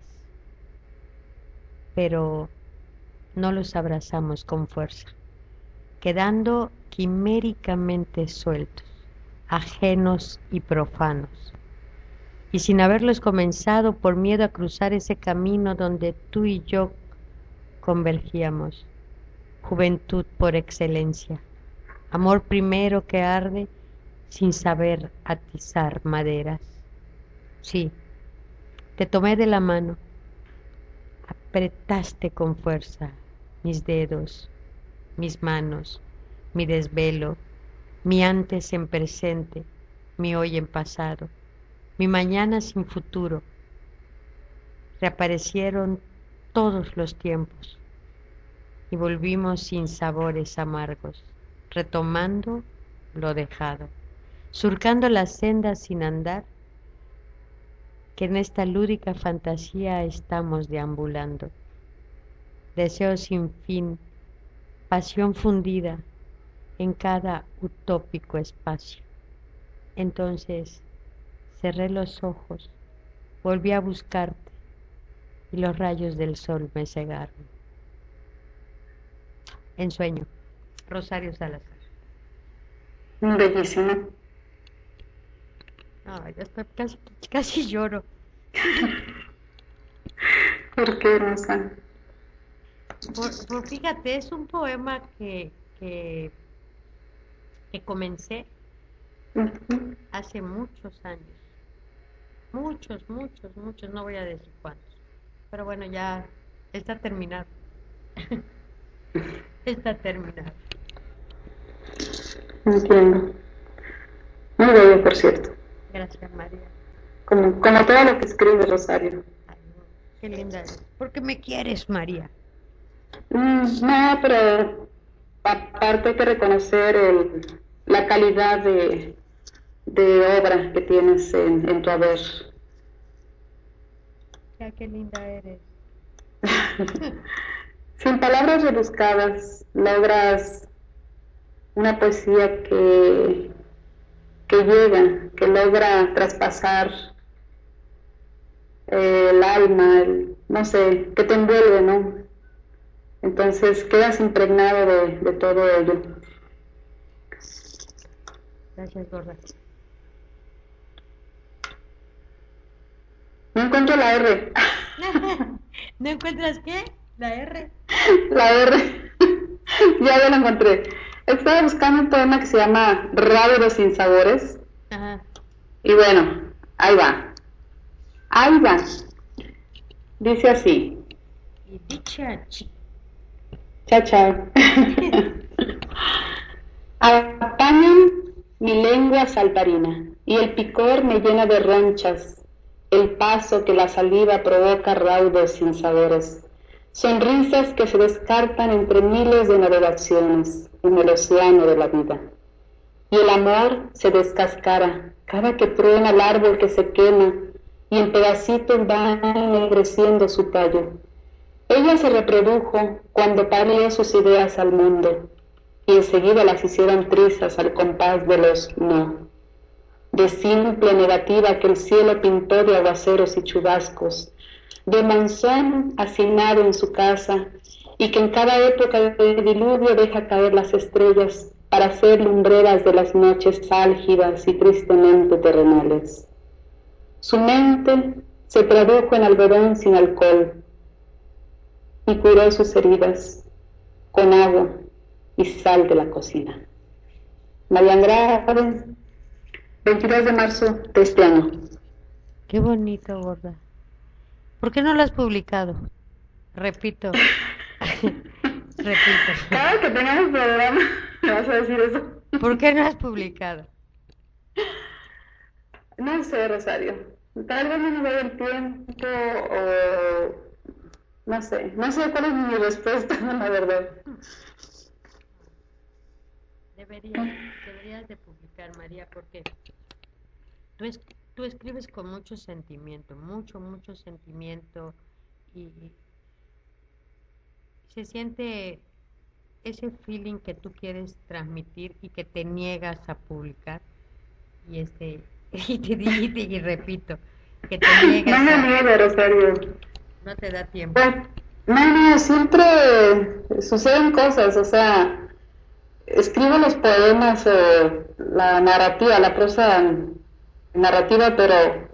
S1: pero no los abrazamos con fuerza, quedando quiméricamente sueltos, ajenos y profanos, y sin haberlos comenzado por miedo a cruzar ese camino donde tú y yo convergíamos, juventud por excelencia, amor primero que arde sin saber atizar maderas. Sí, te tomé de la mano, apretaste con fuerza mis dedos, mis manos, mi desvelo, mi antes en presente, mi hoy en pasado, mi mañana sin futuro. Reaparecieron todos los tiempos y volvimos sin sabores amargos, retomando lo dejado, surcando las sendas sin andar, que en esta lúdica fantasía estamos deambulando. Deseo sin fin, pasión fundida en cada utópico espacio. Entonces cerré los ojos, volví a buscarte y los rayos del sol me cegaron. Ensueño, Rosario Salazar.
S2: Bellísimo.
S1: Ya estoy, casi lloro.
S2: ¿Por qué, hermosa?
S1: Fíjate, es un poema que comencé hace muchos años. Muchos, no voy a decir cuántos. Pero bueno, ya está terminado. Está terminado.
S2: Entiendo. Muy bello, por cierto.
S1: Gracias, María.
S2: Como todo lo que escribe Rosario.
S1: qué linda eres. ¿Por qué me quieres, María?
S2: No, pero aparte hay que reconocer la calidad de obra que tienes en tu haber.
S1: Ya, qué linda eres.
S2: Sin palabras rebuscadas, logras una poesía que llega, que logra traspasar el alma, no sé, que te envuelve, ¿no? Entonces quedas impregnado de todo ello.
S1: Gracias, gorda.
S2: No encuentro la R.
S1: ¿No encuentras qué? La R.
S2: La R. Ya la encontré. Estaba buscando un poema que se llama Rábidos sin sabores.
S1: Ajá.
S2: Y bueno, ahí va. Ahí va. Dice así.
S1: Y dichachi.
S2: Chao, chao. Apañan mi lengua saltarina y el picor me llena de ronchas. El paso que la saliva provoca raudos sin sabores. Sonrisas que se descartan entre miles de navegaciones en el océano de la vida. Y el amor se descascara cada que truena el árbol que se quema y en pedacitos va ennegreciendo su tallo. Ella se reprodujo cuando parió sus ideas al mundo y enseguida las hicieron trizas al compás de los no. De simple negativa que el cielo pintó de aguaceros y chubascos, de monzón hacinado en su casa y que en cada época de diluvio deja caer las estrellas para ser lumbreras de las noches álgidas y tristemente terrenales. Su mente se tradujo en algodón sin alcohol y curó sus heridas con agua y sal de la cocina. María Andrade, 22 de marzo de este año.
S1: Qué bonito, gorda. ¿Por qué no lo has publicado? Repito. Repito.
S2: Cada que tengamos programa me vas a decir eso.
S1: ¿Por qué no has publicado?
S2: No sé, Rosario. Tal vez no me doy el tiempo o no sé cuál es mi respuesta, la verdad.
S1: Deberías de publicar, María, porque tú escribes con mucho sentimiento, mucho sentimiento y se siente ese feeling que tú quieres transmitir y que te niegas a publicar y y repito, que te niegas.
S2: No me niego, Rosario.
S1: No te da tiempo.
S2: No, siempre suceden cosas, o sea, escribo los poemas o la narrativa, la prosa narrativa, pero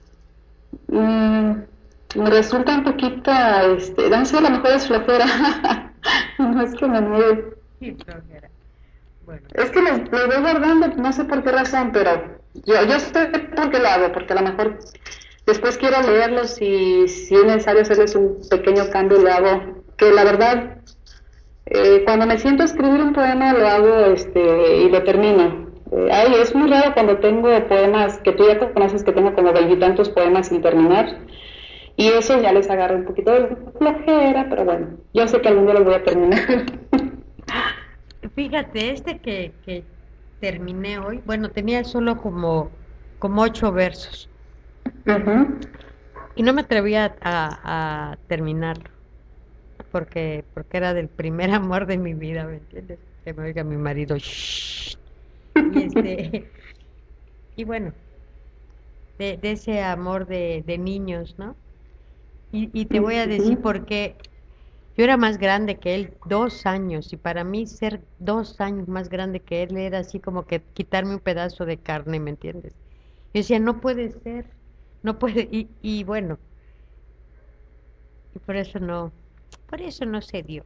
S2: me resulta un poquito, no sé, a lo mejor es flojera. No es que me niegue.
S1: Sí, flojera. Bueno.
S2: Es que lo voy guardando, no sé por qué razón, pero yo sé por qué lo hago, porque a lo mejor después quiero leerlos y si es necesario hacerles un pequeño cambio lo hago, que la verdad cuando me siento a escribir un poema lo hago y lo termino. Es muy raro cuando tengo poemas que tú ya conoces, que tengo como 20 y tantos poemas sin terminar y eso ya les agarra un poquito de flojera, pero bueno, yo sé que algún día los voy a terminar.
S1: Fíjate, que terminé hoy, bueno, tenía solo como 8 versos.
S2: Uh-huh.
S1: Y no me atrevía a terminarlo, porque era del primer amor de mi vida, ¿me entiendes? Que me oiga mi marido, shh. Y bueno, de ese amor de niños, ¿no? Y te voy a decir por qué. Yo era más grande que él, 2 años, y para mí ser 2 años más grande que él era así como que quitarme un pedazo de carne, ¿me entiendes? Yo decía, no puede ser, no puede, y bueno, y por eso no se dio.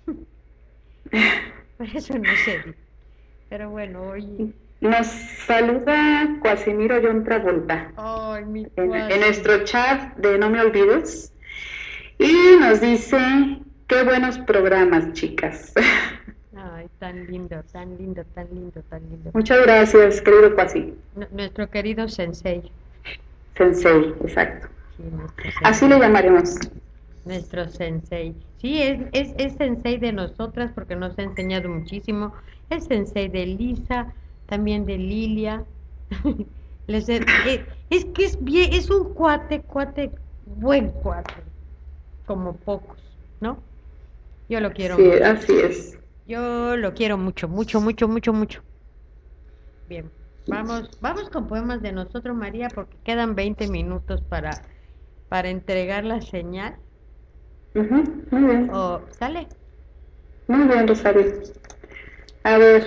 S1: Por eso no se dio. Pero bueno, hoy...
S2: Nos saluda Casimiro John Travolta
S1: Ay, mi
S2: en nuestro chat de No Me Olvides y nos dice, qué buenos programas, chicas.
S1: Ay, tan lindo, tan lindo, tan lindo, tan lindo.
S2: Muchas gracias, querido Quasi.
S1: Nuestro querido Sensei.
S2: Sensei, exacto.
S1: Sí, nuestro
S2: Así le
S1: sensei.
S2: llamaremos.
S1: Nuestro sensei. Sí, es sensei de nosotras porque nos ha enseñado muchísimo. Es sensei de Lisa, también de Lilia. Es que es bien, es un buen cuate, como pocos, ¿no? Yo lo quiero
S2: Sí,
S1: mucho.
S2: así es.
S1: Yo lo quiero mucho, mucho, mucho, mucho, mucho. Bien, vamos con poemas de nosotros, María, porque quedan 20 minutos para entregar la señal.
S2: Ujú, muy bien.
S1: ¿O sale?
S2: Muy bien, Rosario. A ver,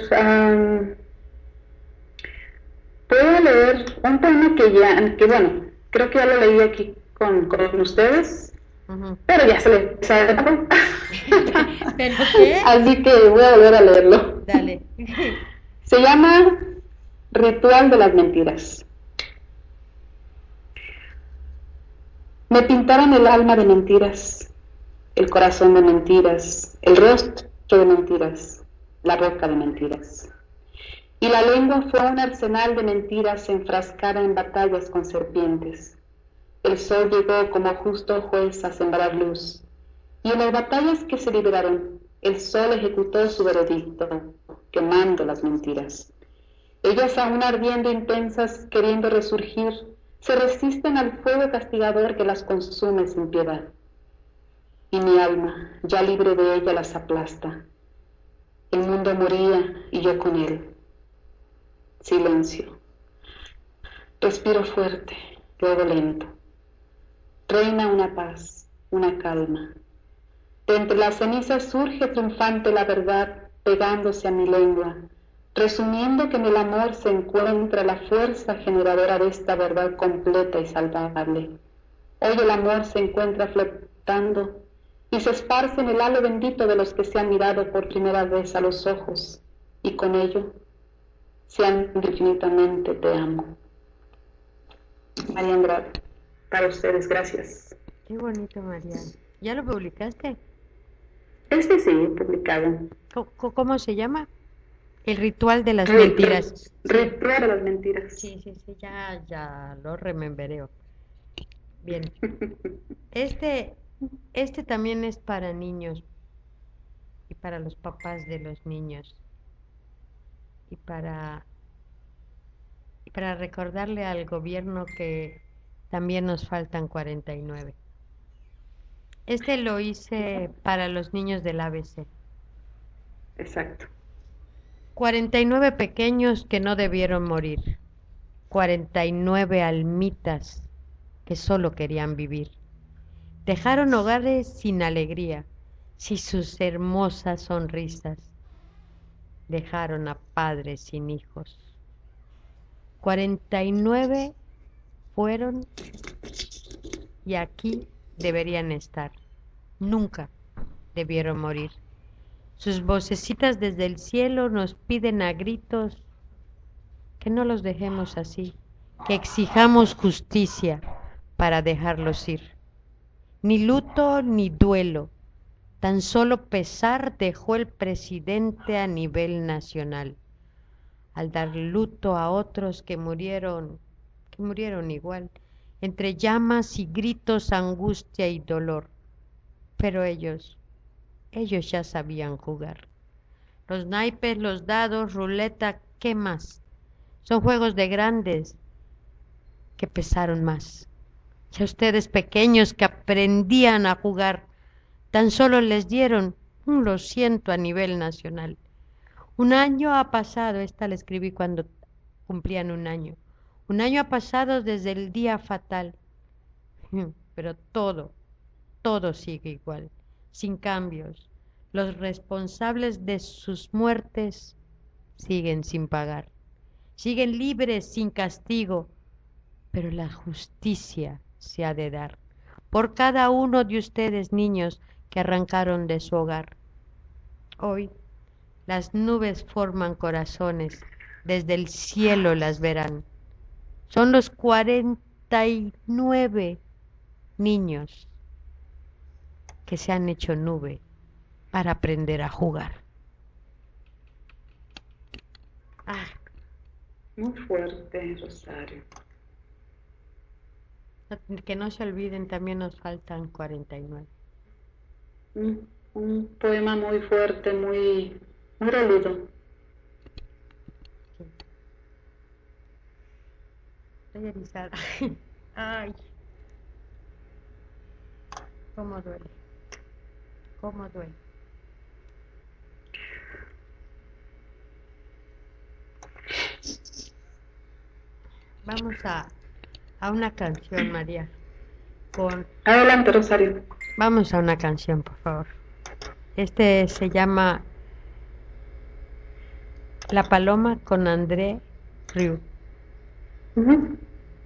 S2: puedo leer un poema que bueno, creo que ya lo leí aquí con ustedes,
S1: Ujú.
S2: pero ya se le sabe.
S1: ¿Pero qué?
S2: Así que voy a volver a leerlo.
S1: Dale.
S2: Se llama Ritual de las Mentiras. Me pintaron el alma de mentiras, el corazón de mentiras, el rostro de mentiras, la boca de mentiras. Y la lengua fue un arsenal de mentiras enfrascada en batallas con serpientes. El sol llegó como justo juez a sembrar luz, y en las batallas que se libraron, el sol ejecutó su veredicto, quemando las mentiras. Ellas, aún ardiendo intensas, queriendo resurgir, se resisten al fuego castigador que las consume sin piedad. Y mi alma, ya libre de ella, las aplasta. El mundo moría y yo con él. Silencio. Respiro fuerte, luego lento. Reina una paz, una calma. De entre las cenizas surge triunfante la verdad, pegándose a mi lengua, resumiendo que en el amor se encuentra la fuerza generadora de esta verdad completa y salvable. Hoy el amor se encuentra flotando y se esparce en el halo bendito de los que se han mirado por primera vez a los ojos, y con ello sean infinitamente te amo. María Andrade, para ustedes, gracias.
S1: Qué bonito, María. ¿Ya lo publicaste?
S2: Este sí, publicado.
S1: ¿Cómo se llama? El ritual de las mentiras. Sí,
S2: Ritual de las mentiras.
S1: sí, ya lo remembereo. Bien. Este, este también es para niños y para los papás de los niños y para recordarle al gobierno que también nos faltan 49. Este lo hice para los niños del ABC.
S2: Exacto.
S1: 49 pequeños que no debieron morir. 49 almitas que solo querían vivir. Dejaron hogares sin alegría, sin sus hermosas sonrisas. Dejaron a padres sin hijos. 49 fueron y aquí deberían estar. Nunca debieron morir. Sus vocecitas desde el cielo nos piden a gritos que no los dejemos así, que exijamos justicia para dejarlos ir. Ni luto ni duelo, tan solo pesar dejó el presidente a nivel nacional, al dar luto a otros que murieron igual, entre llamas y gritos, angustia y dolor. Pero ellos ya sabían jugar. Los naipes, los dados, ruleta, ¿qué más? Son juegos de grandes que pesaron más. Y a ustedes pequeños que aprendían a jugar, tan solo les dieron un lo siento a nivel nacional. Un año ha pasado, esta la escribí cuando cumplían un año. Un año ha pasado desde el día fatal, pero todo sigue igual, sin cambios. Los responsables de sus muertes siguen sin pagar, siguen libres sin castigo, pero la justicia se ha de dar por cada uno de ustedes, niños, que arrancaron de su hogar. Hoy las nubes forman corazones, desde el cielo las verán. Son los 49 niños que se han hecho nube para aprender a jugar. Ah,
S2: Muy fuerte, Rosario.
S1: Que no se olviden, también nos faltan 49.
S2: Un poema muy fuerte, muy dolido.
S1: Sí. Estoy erizada. Ay, cómo duele. Cómo duele. Vamos a una canción, María.
S2: Adelante, Rosario.
S1: Vamos a una canción, por favor. Este se llama La Paloma con André Rieu.
S2: Ujú.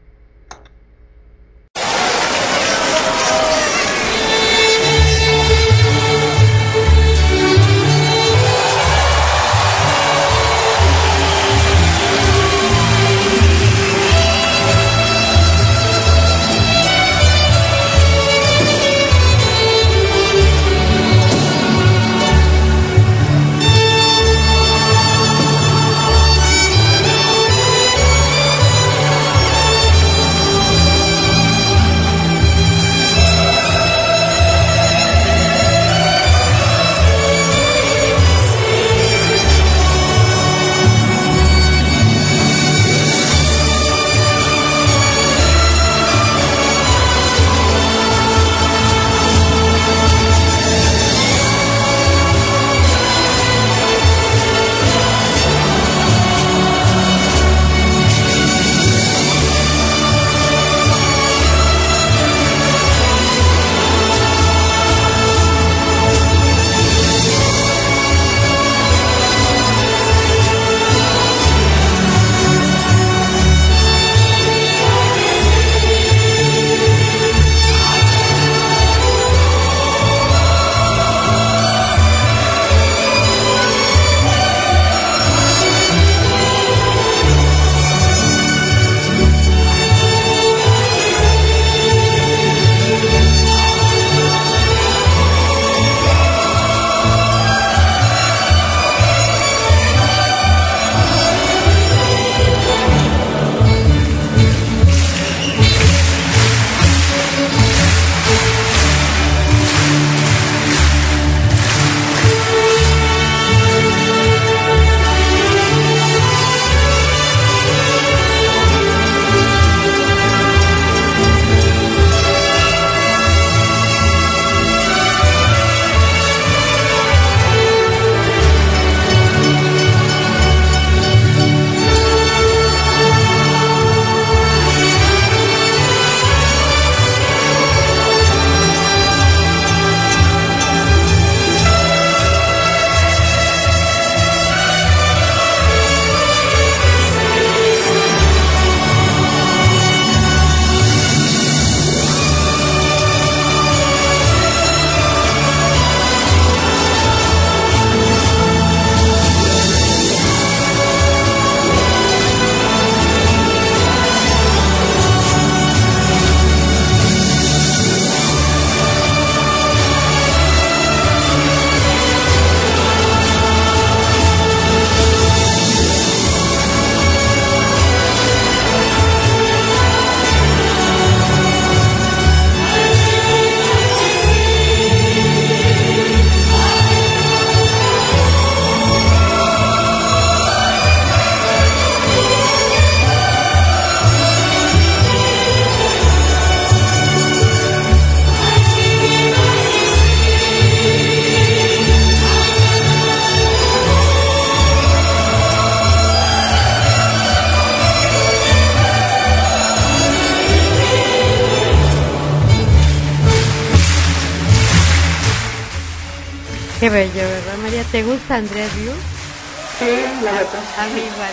S1: Qué bello, ¿verdad, María? ¿Te gusta André Rieu?
S2: Sí, la verdad.
S1: A mí igual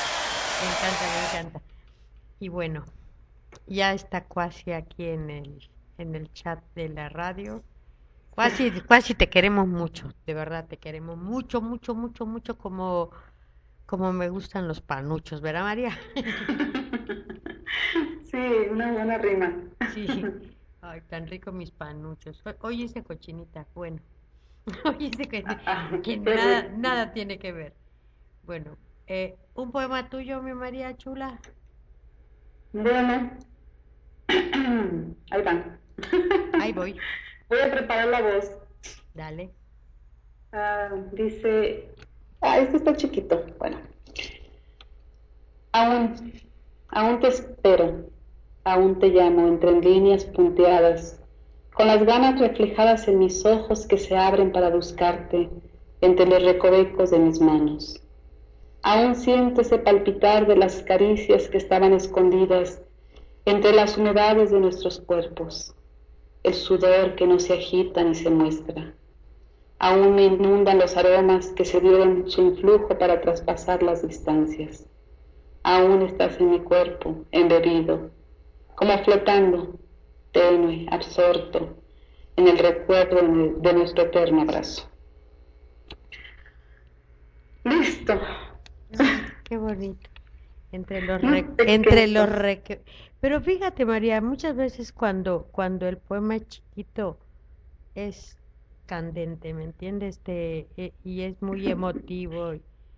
S1: me encanta. Y bueno, ya está Cuasi aquí en el chat de la radio. Cuasi te queremos mucho, de verdad, te queremos mucho, mucho, mucho, mucho, como me gustan los panuchos, ¿verdad, María?
S2: Sí, una buena rima.
S1: Sí, ay, tan rico mis panuchos. Oye, ese cochinita, bueno. Oye, ese que
S2: Qué
S1: nada,
S2: rico.
S1: nada tiene que ver. Bueno, un poema tuyo, mi María Chula.
S2: Bueno, Ahí van.
S1: Ahí voy.
S2: Voy a preparar la voz.
S1: Dale.
S2: Dice, este está chiquito. Bueno, aún, aún te espero, aún te llamo entre líneas punteadas, con las ganas reflejadas en mis ojos que se abren para buscarte entre los recovecos de mis manos. Aún siento ese palpitar de las caricias que estaban escondidas entre las humedades de nuestros cuerpos, el sudor que no se agita ni se muestra. Aún me inundan los aromas que se dieron su influjo para traspasar las distancias. Aún estás en mi cuerpo, embebido, como flotando, tenue, absorto, en el recuerdo de nuestro eterno abrazo. ¡Listo!
S1: Qué bonito. Pero fíjate, María, muchas veces cuando el poema es chiquito es candente, ¿me entiendes? Y es muy emotivo.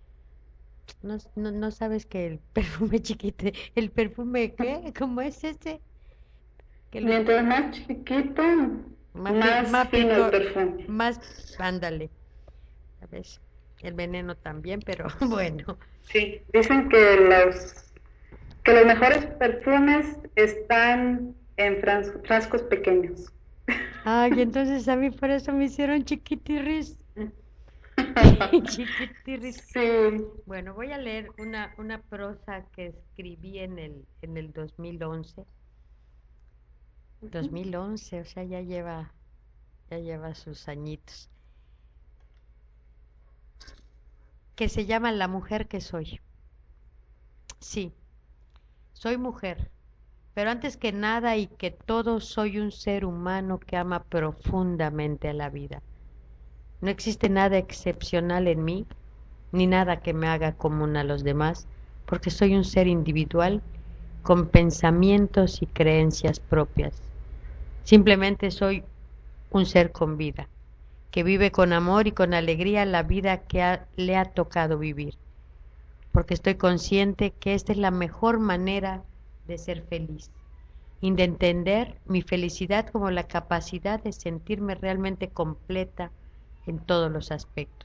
S1: No sabes que el perfume chiquito, el perfume, ¿qué? ¿Cómo es ese? Que lo-
S2: Mientras más chiquito,
S1: más
S2: más fino el
S1: pico,
S2: perfume.
S1: más, ándale, ¿sabes? El veneno también, pero bueno.
S2: Sí, dicen que los mejores perfumes están en frascos pequeños.
S1: Ay, entonces a mí por eso me hicieron chiquitirris. Chiquitirris.
S2: Sí.
S1: Bueno, voy a leer una prosa que escribí en el 2011. 2011, o sea, ya lleva sus añitos. Que se llama La mujer que soy. Sí, soy mujer, pero antes que nada y que todo soy un ser humano que ama profundamente a la vida. No existe nada excepcional en mí, ni nada que me haga común a los demás, porque soy un ser individual con pensamientos y creencias propias. Simplemente soy un ser con vida, que vive con amor y con alegría la vida que le ha tocado vivir, porque estoy consciente que esta es la mejor manera de ser feliz y de entender mi felicidad como la capacidad de sentirme realmente completa en todos los aspectos.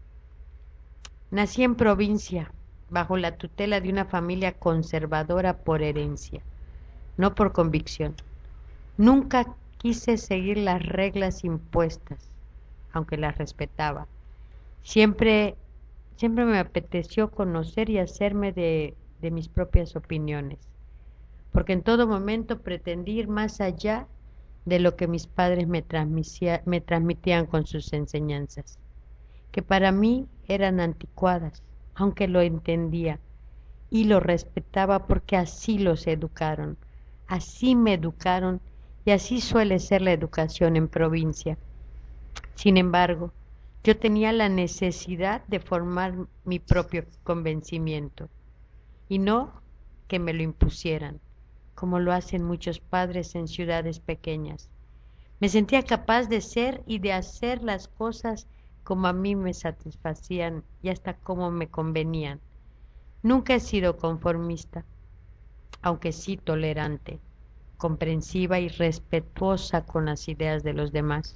S1: Nací en provincia, bajo la tutela de una familia conservadora por herencia, no por convicción. Nunca quise seguir las reglas impuestas, aunque las respetaba. Siempre, siempre me apeteció conocer y hacerme de mis propias opiniones, porque en todo momento pretendí ir más allá de lo que mis padres me transmitían con sus enseñanzas, que para mí eran anticuadas, aunque lo entendía y lo respetaba porque así los educaron, así me educaron y así suele ser la educación en provincia. Sin embargo, yo tenía la necesidad de formar mi propio convencimiento y no que me lo impusieran, como lo hacen muchos padres en ciudades pequeñas. Me sentía capaz de ser y de hacer las cosas como a mí me satisfacían y hasta como me convenían. Nunca he sido conformista, aunque sí tolerante, comprensiva y respetuosa con las ideas de los demás.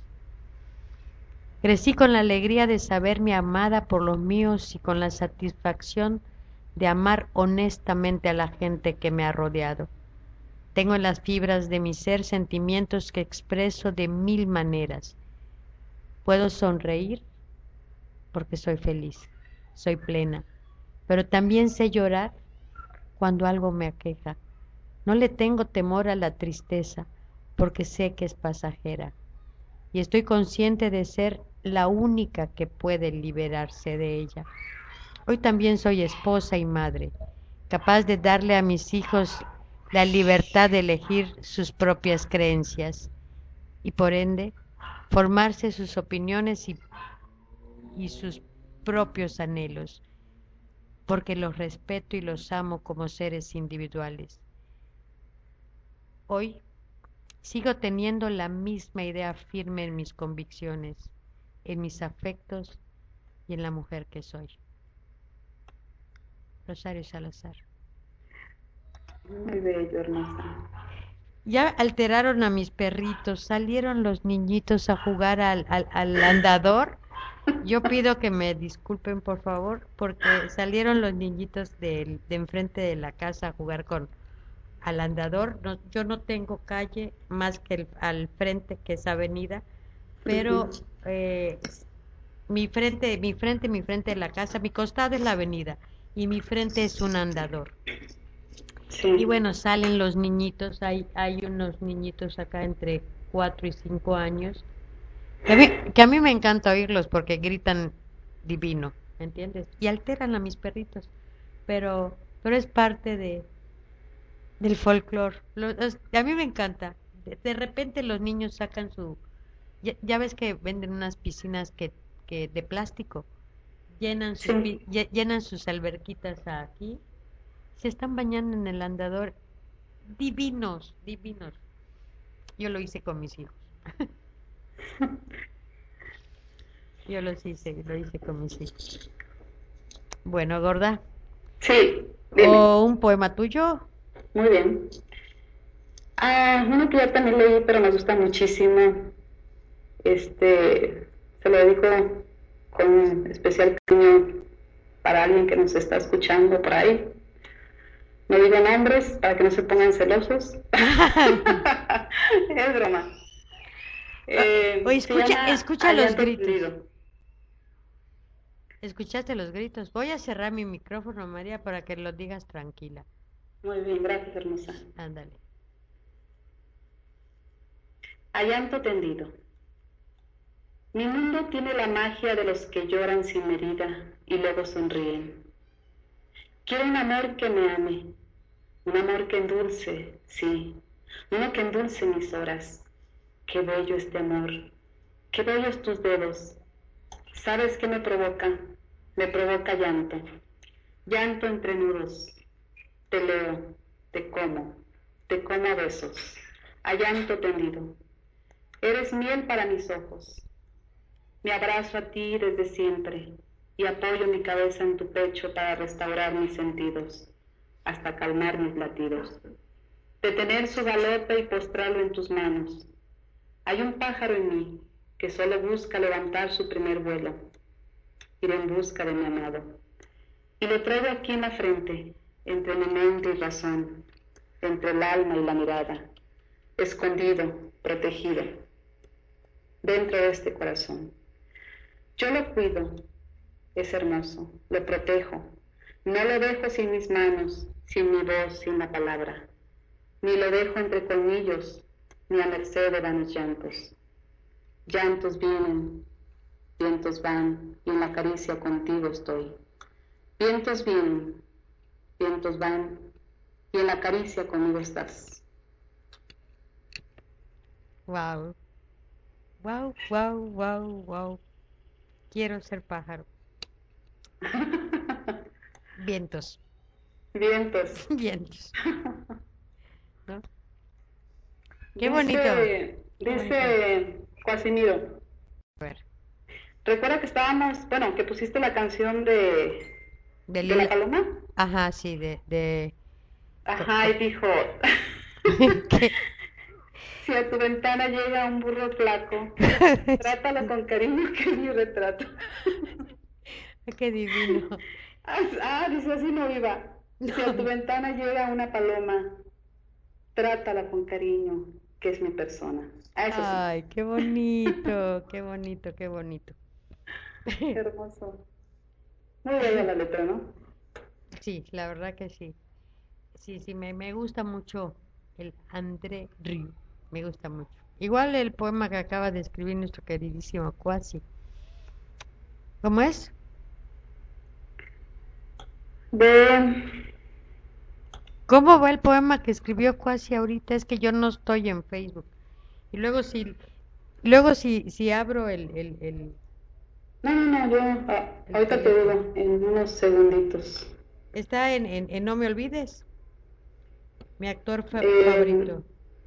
S1: Crecí con la alegría de saberme amada por los míos y con la satisfacción de amar honestamente a la gente que me ha rodeado. Tengo en las fibras de mi ser sentimientos que expreso de mil maneras. Puedo sonreír porque soy feliz, soy plena, pero también sé llorar cuando algo me aqueja. No le tengo temor a la tristeza porque sé que es pasajera y estoy consciente de ser la única que puede liberarse de ella. Hoy también soy esposa y madre, capaz de darle a mis hijos la libertad de elegir sus propias creencias y por ende formarse sus opiniones y sus propios anhelos, porque los respeto y los amo como seres individuales. Hoy sigo teniendo la misma idea firme en mis convicciones, en mis afectos y en la mujer que soy. Rosario Salazar.
S2: Muy bello, hermosa.
S1: Ya alteraron a mis perritos, salieron los niñitos a jugar al andador. Yo pido que me disculpen, por favor, porque salieron los niñitos de enfrente de la casa a jugar al andador. Yo no tengo calle más que al frente, que es avenida, pero mi frente de la casa, mi costado es la avenida y mi frente es un andador.
S2: Sí.
S1: Y bueno, salen los niñitos, hay unos niñitos acá entre 4 y 5 años, que a mí me encanta oírlos porque gritan divino, ¿entiendes? Y alteran a mis perritos, pero es parte del folclore. A mí me encanta. De repente los niños sacan ya ves que venden unas piscinas que de plástico,
S2: Sí.
S1: llenan sus alberquitas aquí, se están bañando en el andador, divinos, divinos. Yo lo hice con mis hijos. Lo hice con mis hijos. Bueno, gorda.
S2: Sí, dime.
S1: ¿O un poema tuyo?
S2: Muy bien. Uno que ya también leí, pero me gusta muchísimo. Se lo dedico con especial cariño para alguien que nos está escuchando por ahí. No digo nombres para que no se pongan celosos. Es broma.
S1: Oye,
S2: Se llama
S1: escucha los
S2: Llanto
S1: gritos.
S2: Tendido.
S1: ¿Escuchaste los gritos? Voy a cerrar mi micrófono, María, para que lo digas tranquila.
S2: Muy bien, gracias, hermosa.
S1: Ándale.
S2: A llanto tendido. Mi mundo tiene la magia de los que lloran sin medida y luego sonríen. Quiero un amor que me ame, un amor que endulce, sí, uno que endulce mis horas. Qué bello este amor, qué bellos tus dedos. ¿Sabes qué me provoca? Me provoca llanto, llanto entre nudos. Te leo, te como a besos, a llanto tendido. Eres miel para mis ojos. Me abrazo a ti desde siempre y apoyo mi cabeza en tu pecho para restaurar mis sentidos, hasta calmar mis latidos. Detener su galope y postrarlo en tus manos. Hay un pájaro en mí que solo busca levantar su primer vuelo, ir en busca de mi amado. Y lo traigo aquí en la frente, entre mi mente y razón, entre el alma y la mirada, escondido, protegido, dentro de este corazón. Yo lo cuido, es hermoso, lo protejo, no lo dejo sin mis manos, sin mi voz, sin la palabra, ni lo dejo entre colmillos, ni a merced de vanos llantos. Llantos vienen, vientos van, y en la caricia contigo estoy. Vientos vienen, vientos van, y en la caricia conmigo estás.
S1: Wow. Wow, wow, wow, wow. Quiero ser pájaro. Vientos.
S2: Vientos.
S1: Vientos. ¿No? Qué bonito.
S2: Dice Casimiro.
S1: A ver.
S2: Recuerda que estábamos, bueno, que pusiste la canción de la
S1: Lila.
S2: paloma.
S1: Ajá, sí,
S2: Ajá, y dijo,
S1: ¿Qué?
S2: si a tu ventana llega un burro flaco, trátalo con cariño que es mi retrato.
S1: Qué divino.
S2: Dice así no iba. Si a tu ventana llega una paloma, trátala con cariño que es mi persona. Eso sí.
S1: Ay, qué bonito, qué bonito, qué bonito.
S2: Qué hermoso. Muy bella la letra, ¿no?
S1: Sí, la verdad que sí. Sí, sí, me gusta mucho el André Rieu. Me gusta mucho. Igual el poema que acaba de escribir nuestro queridísimo Cuasi. ¿Cómo es? ¿Cómo va el poema que escribió Cuasi ahorita? Es que yo no estoy en Facebook. Y luego si abro
S2: No, yo ahorita te digo, en unos segunditos.
S1: está en No me olvides. Mi actor favorito.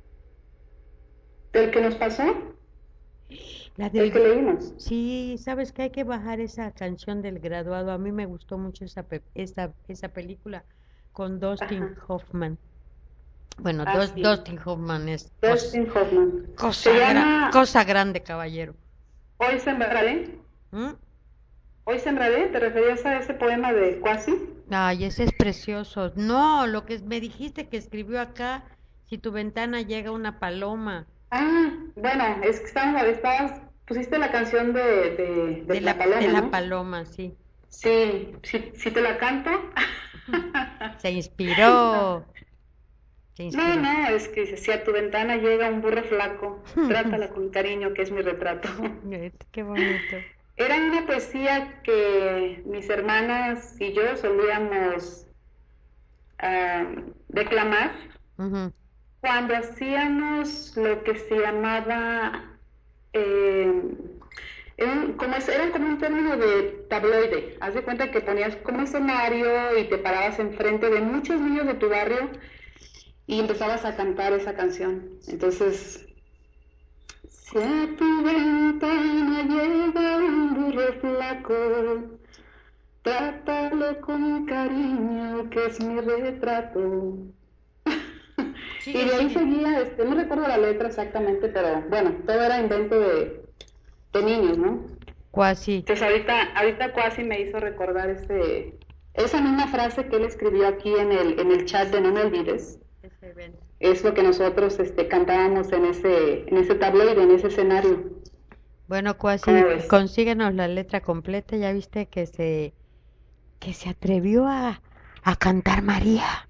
S2: ¿Del que nos pasó?
S1: La
S2: ¿El que leímos?
S1: Sí, sabes que hay que bajar esa canción del graduado. A mí me gustó mucho esa película con Dustin
S2: Ajá.
S1: Hoffman. Bueno,
S2: Así.
S1: Dustin Hoffman es
S2: Dustin Hoffman.
S1: cosa,
S2: Se llama
S1: cosa grande, caballero.
S2: Hoy sembraré.
S1: ¿Mm?
S2: Hoy sembraré, ¿te referías a ese poema de Quasi?
S1: Ay, ese es precioso. No, lo que me dijiste que escribió acá, si tu ventana llega una paloma.
S2: Ah, bueno, es que pusiste la canción de la paloma,
S1: de la
S2: ¿no?
S1: paloma, sí.
S2: Sí, sí te la canto.
S1: Se inspiró. Se
S2: No,
S1: inspiró.
S2: no, es que si a tu ventana llega un burro flaco, trátala con cariño, que es mi retrato.
S1: Qué bonito.
S2: Era una poesía que mis hermanas y yo solíamos declamar
S1: Ujú.
S2: cuando hacíamos lo que se llamaba, era como un término de tabloide. Haz de cuenta que ponías como escenario y te parabas enfrente de muchos niños de tu barrio y empezabas a cantar esa canción. Entonces, si a tu ventana llega un burro flaco, trátalo con cariño, que es mi retrato. Y de ahí seguía, no recuerdo la letra exactamente, pero bueno, todo era invento de niños, ¿no?
S1: Cuasi.
S2: Entonces ahorita Quasi me hizo recordar esa misma frase que él escribió aquí en el chat de No Me Olvides.
S1: Ese evento.
S2: Es lo que nosotros cantábamos en ese tabloide, en ese escenario.
S1: Bueno, Cuasi,
S2: ¿Cómo ves?
S1: consíguenos la letra completa. Ya viste que se atrevió a cantar María.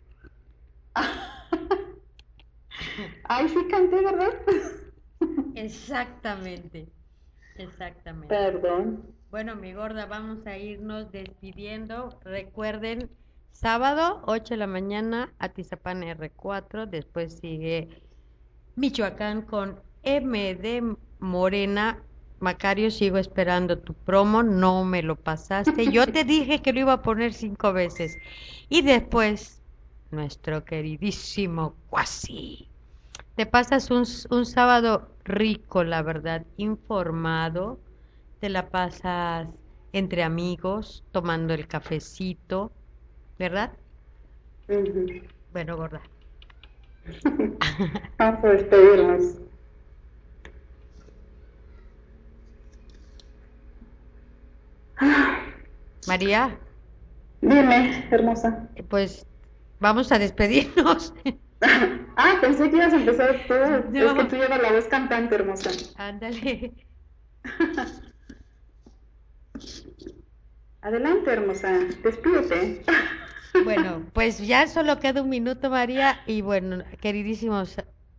S2: Ay, sí canté, ¿verdad?
S1: Exactamente.
S2: Perdón.
S1: Bueno, mi gorda, vamos a irnos despidiendo. Recuerden, sábado, 8 de la mañana, Atizapán R4. Después sigue Michoacán con MD Morena. Macario, sigo esperando tu promo, no me lo pasaste. Yo te dije que lo iba a poner 5 veces. Y después, nuestro queridísimo Cuasi. Te pasas un sábado rico, la verdad, informado. Te la pasas entre amigos, tomando el cafecito, ¿verdad?
S2: Ujú.
S1: Bueno, gorda.
S2: Vamos a despedirnos.
S1: María,
S2: Dime, hermosa.
S1: pues vamos a despedirnos.
S2: Ah, pensé que ibas a empezar tú.
S1: No.
S2: Es que tú llevas la voz cantante, hermosa.
S1: Ándale.
S2: Adelante, hermosa. Despídete.
S1: Bueno, pues ya solo queda un minuto, María, y bueno, queridísimos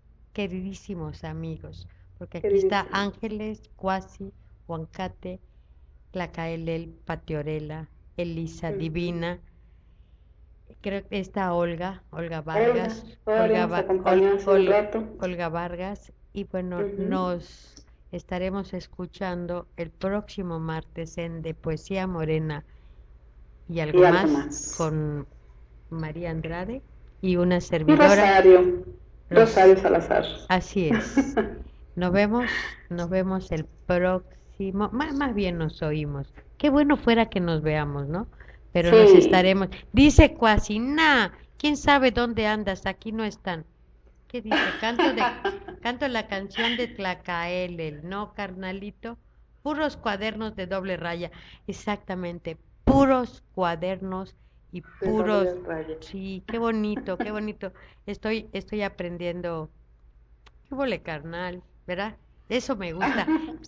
S1: amigos, porque aquí está
S2: Queridísimos.
S1: Ángeles, Cuasi, Huancate, Tlacaelel, Patiorela, Elisa
S2: Ujú.
S1: Divina, creo que está Olga Vargas,
S2: Todavía nos acompañó hace un rato.
S1: Olga Vargas, y bueno,
S2: Ujú.
S1: nos estaremos escuchando el próximo martes en De Poesía Morena y algo más con María Andrade y una
S2: Y
S1: servidora.
S2: Rosario Salazar.
S1: Así es. Nos vemos el próximo, más bien nos oímos. Qué bueno fuera que nos veamos, ¿no? Pero nos
S2: Sí.
S1: estaremos. Dice Cuasi, ¿quién sabe dónde andas? Aquí no están. ¿Qué dice? Canto la canción de Tlacaelel, ¿no, carnalito? Puros cuadernos de doble raya. Exactamente, puros cuadernos y
S2: De
S1: puros.
S2: doble raya.
S1: Sí, qué bonito, qué bonito. Estoy aprendiendo. ¿Qué vole, carnal? ¿Verdad? Eso me gusta,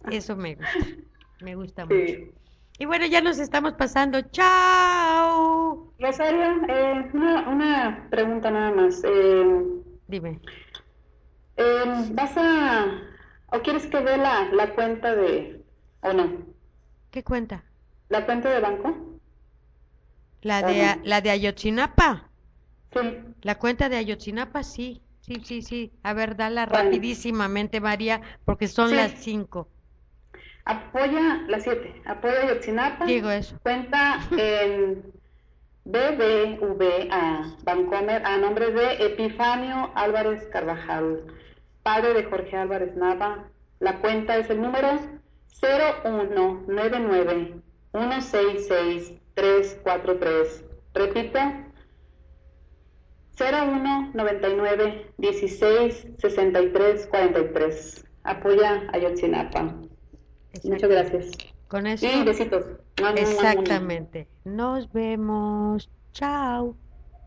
S1: me gusta mucho.
S2: Sí.
S1: Y bueno, ya nos estamos pasando. ¡Chao!
S2: Rosario, una pregunta nada más.
S1: Dime.
S2: ¿O quieres que dé la cuenta o no?
S1: ¿Qué cuenta?
S2: ¿La cuenta de banco?
S1: ¿La
S2: Ajá.
S1: de Ayotzinapa?
S2: Sí.
S1: La cuenta de Ayotzinapa, sí. Sí. A ver, dala
S2: Bueno.
S1: rapidísimamente, María, porque son
S2: Sí.
S1: las 5.
S2: Apoya las 7. Apoya Ayotzinapa.
S1: Digo eso.
S2: Cuenta en BBVA Bancomer a nombre de Epifanio Álvarez Carvajal, padre de Jorge Álvarez Nava. La cuenta es el número 0199166343. Repito, 01 99 16 63 43. Apoya Ayotzinapa. Muchas gracias.
S1: Con eso.
S2: Y besitos.
S1: Exactamente. Nos vemos. Chao.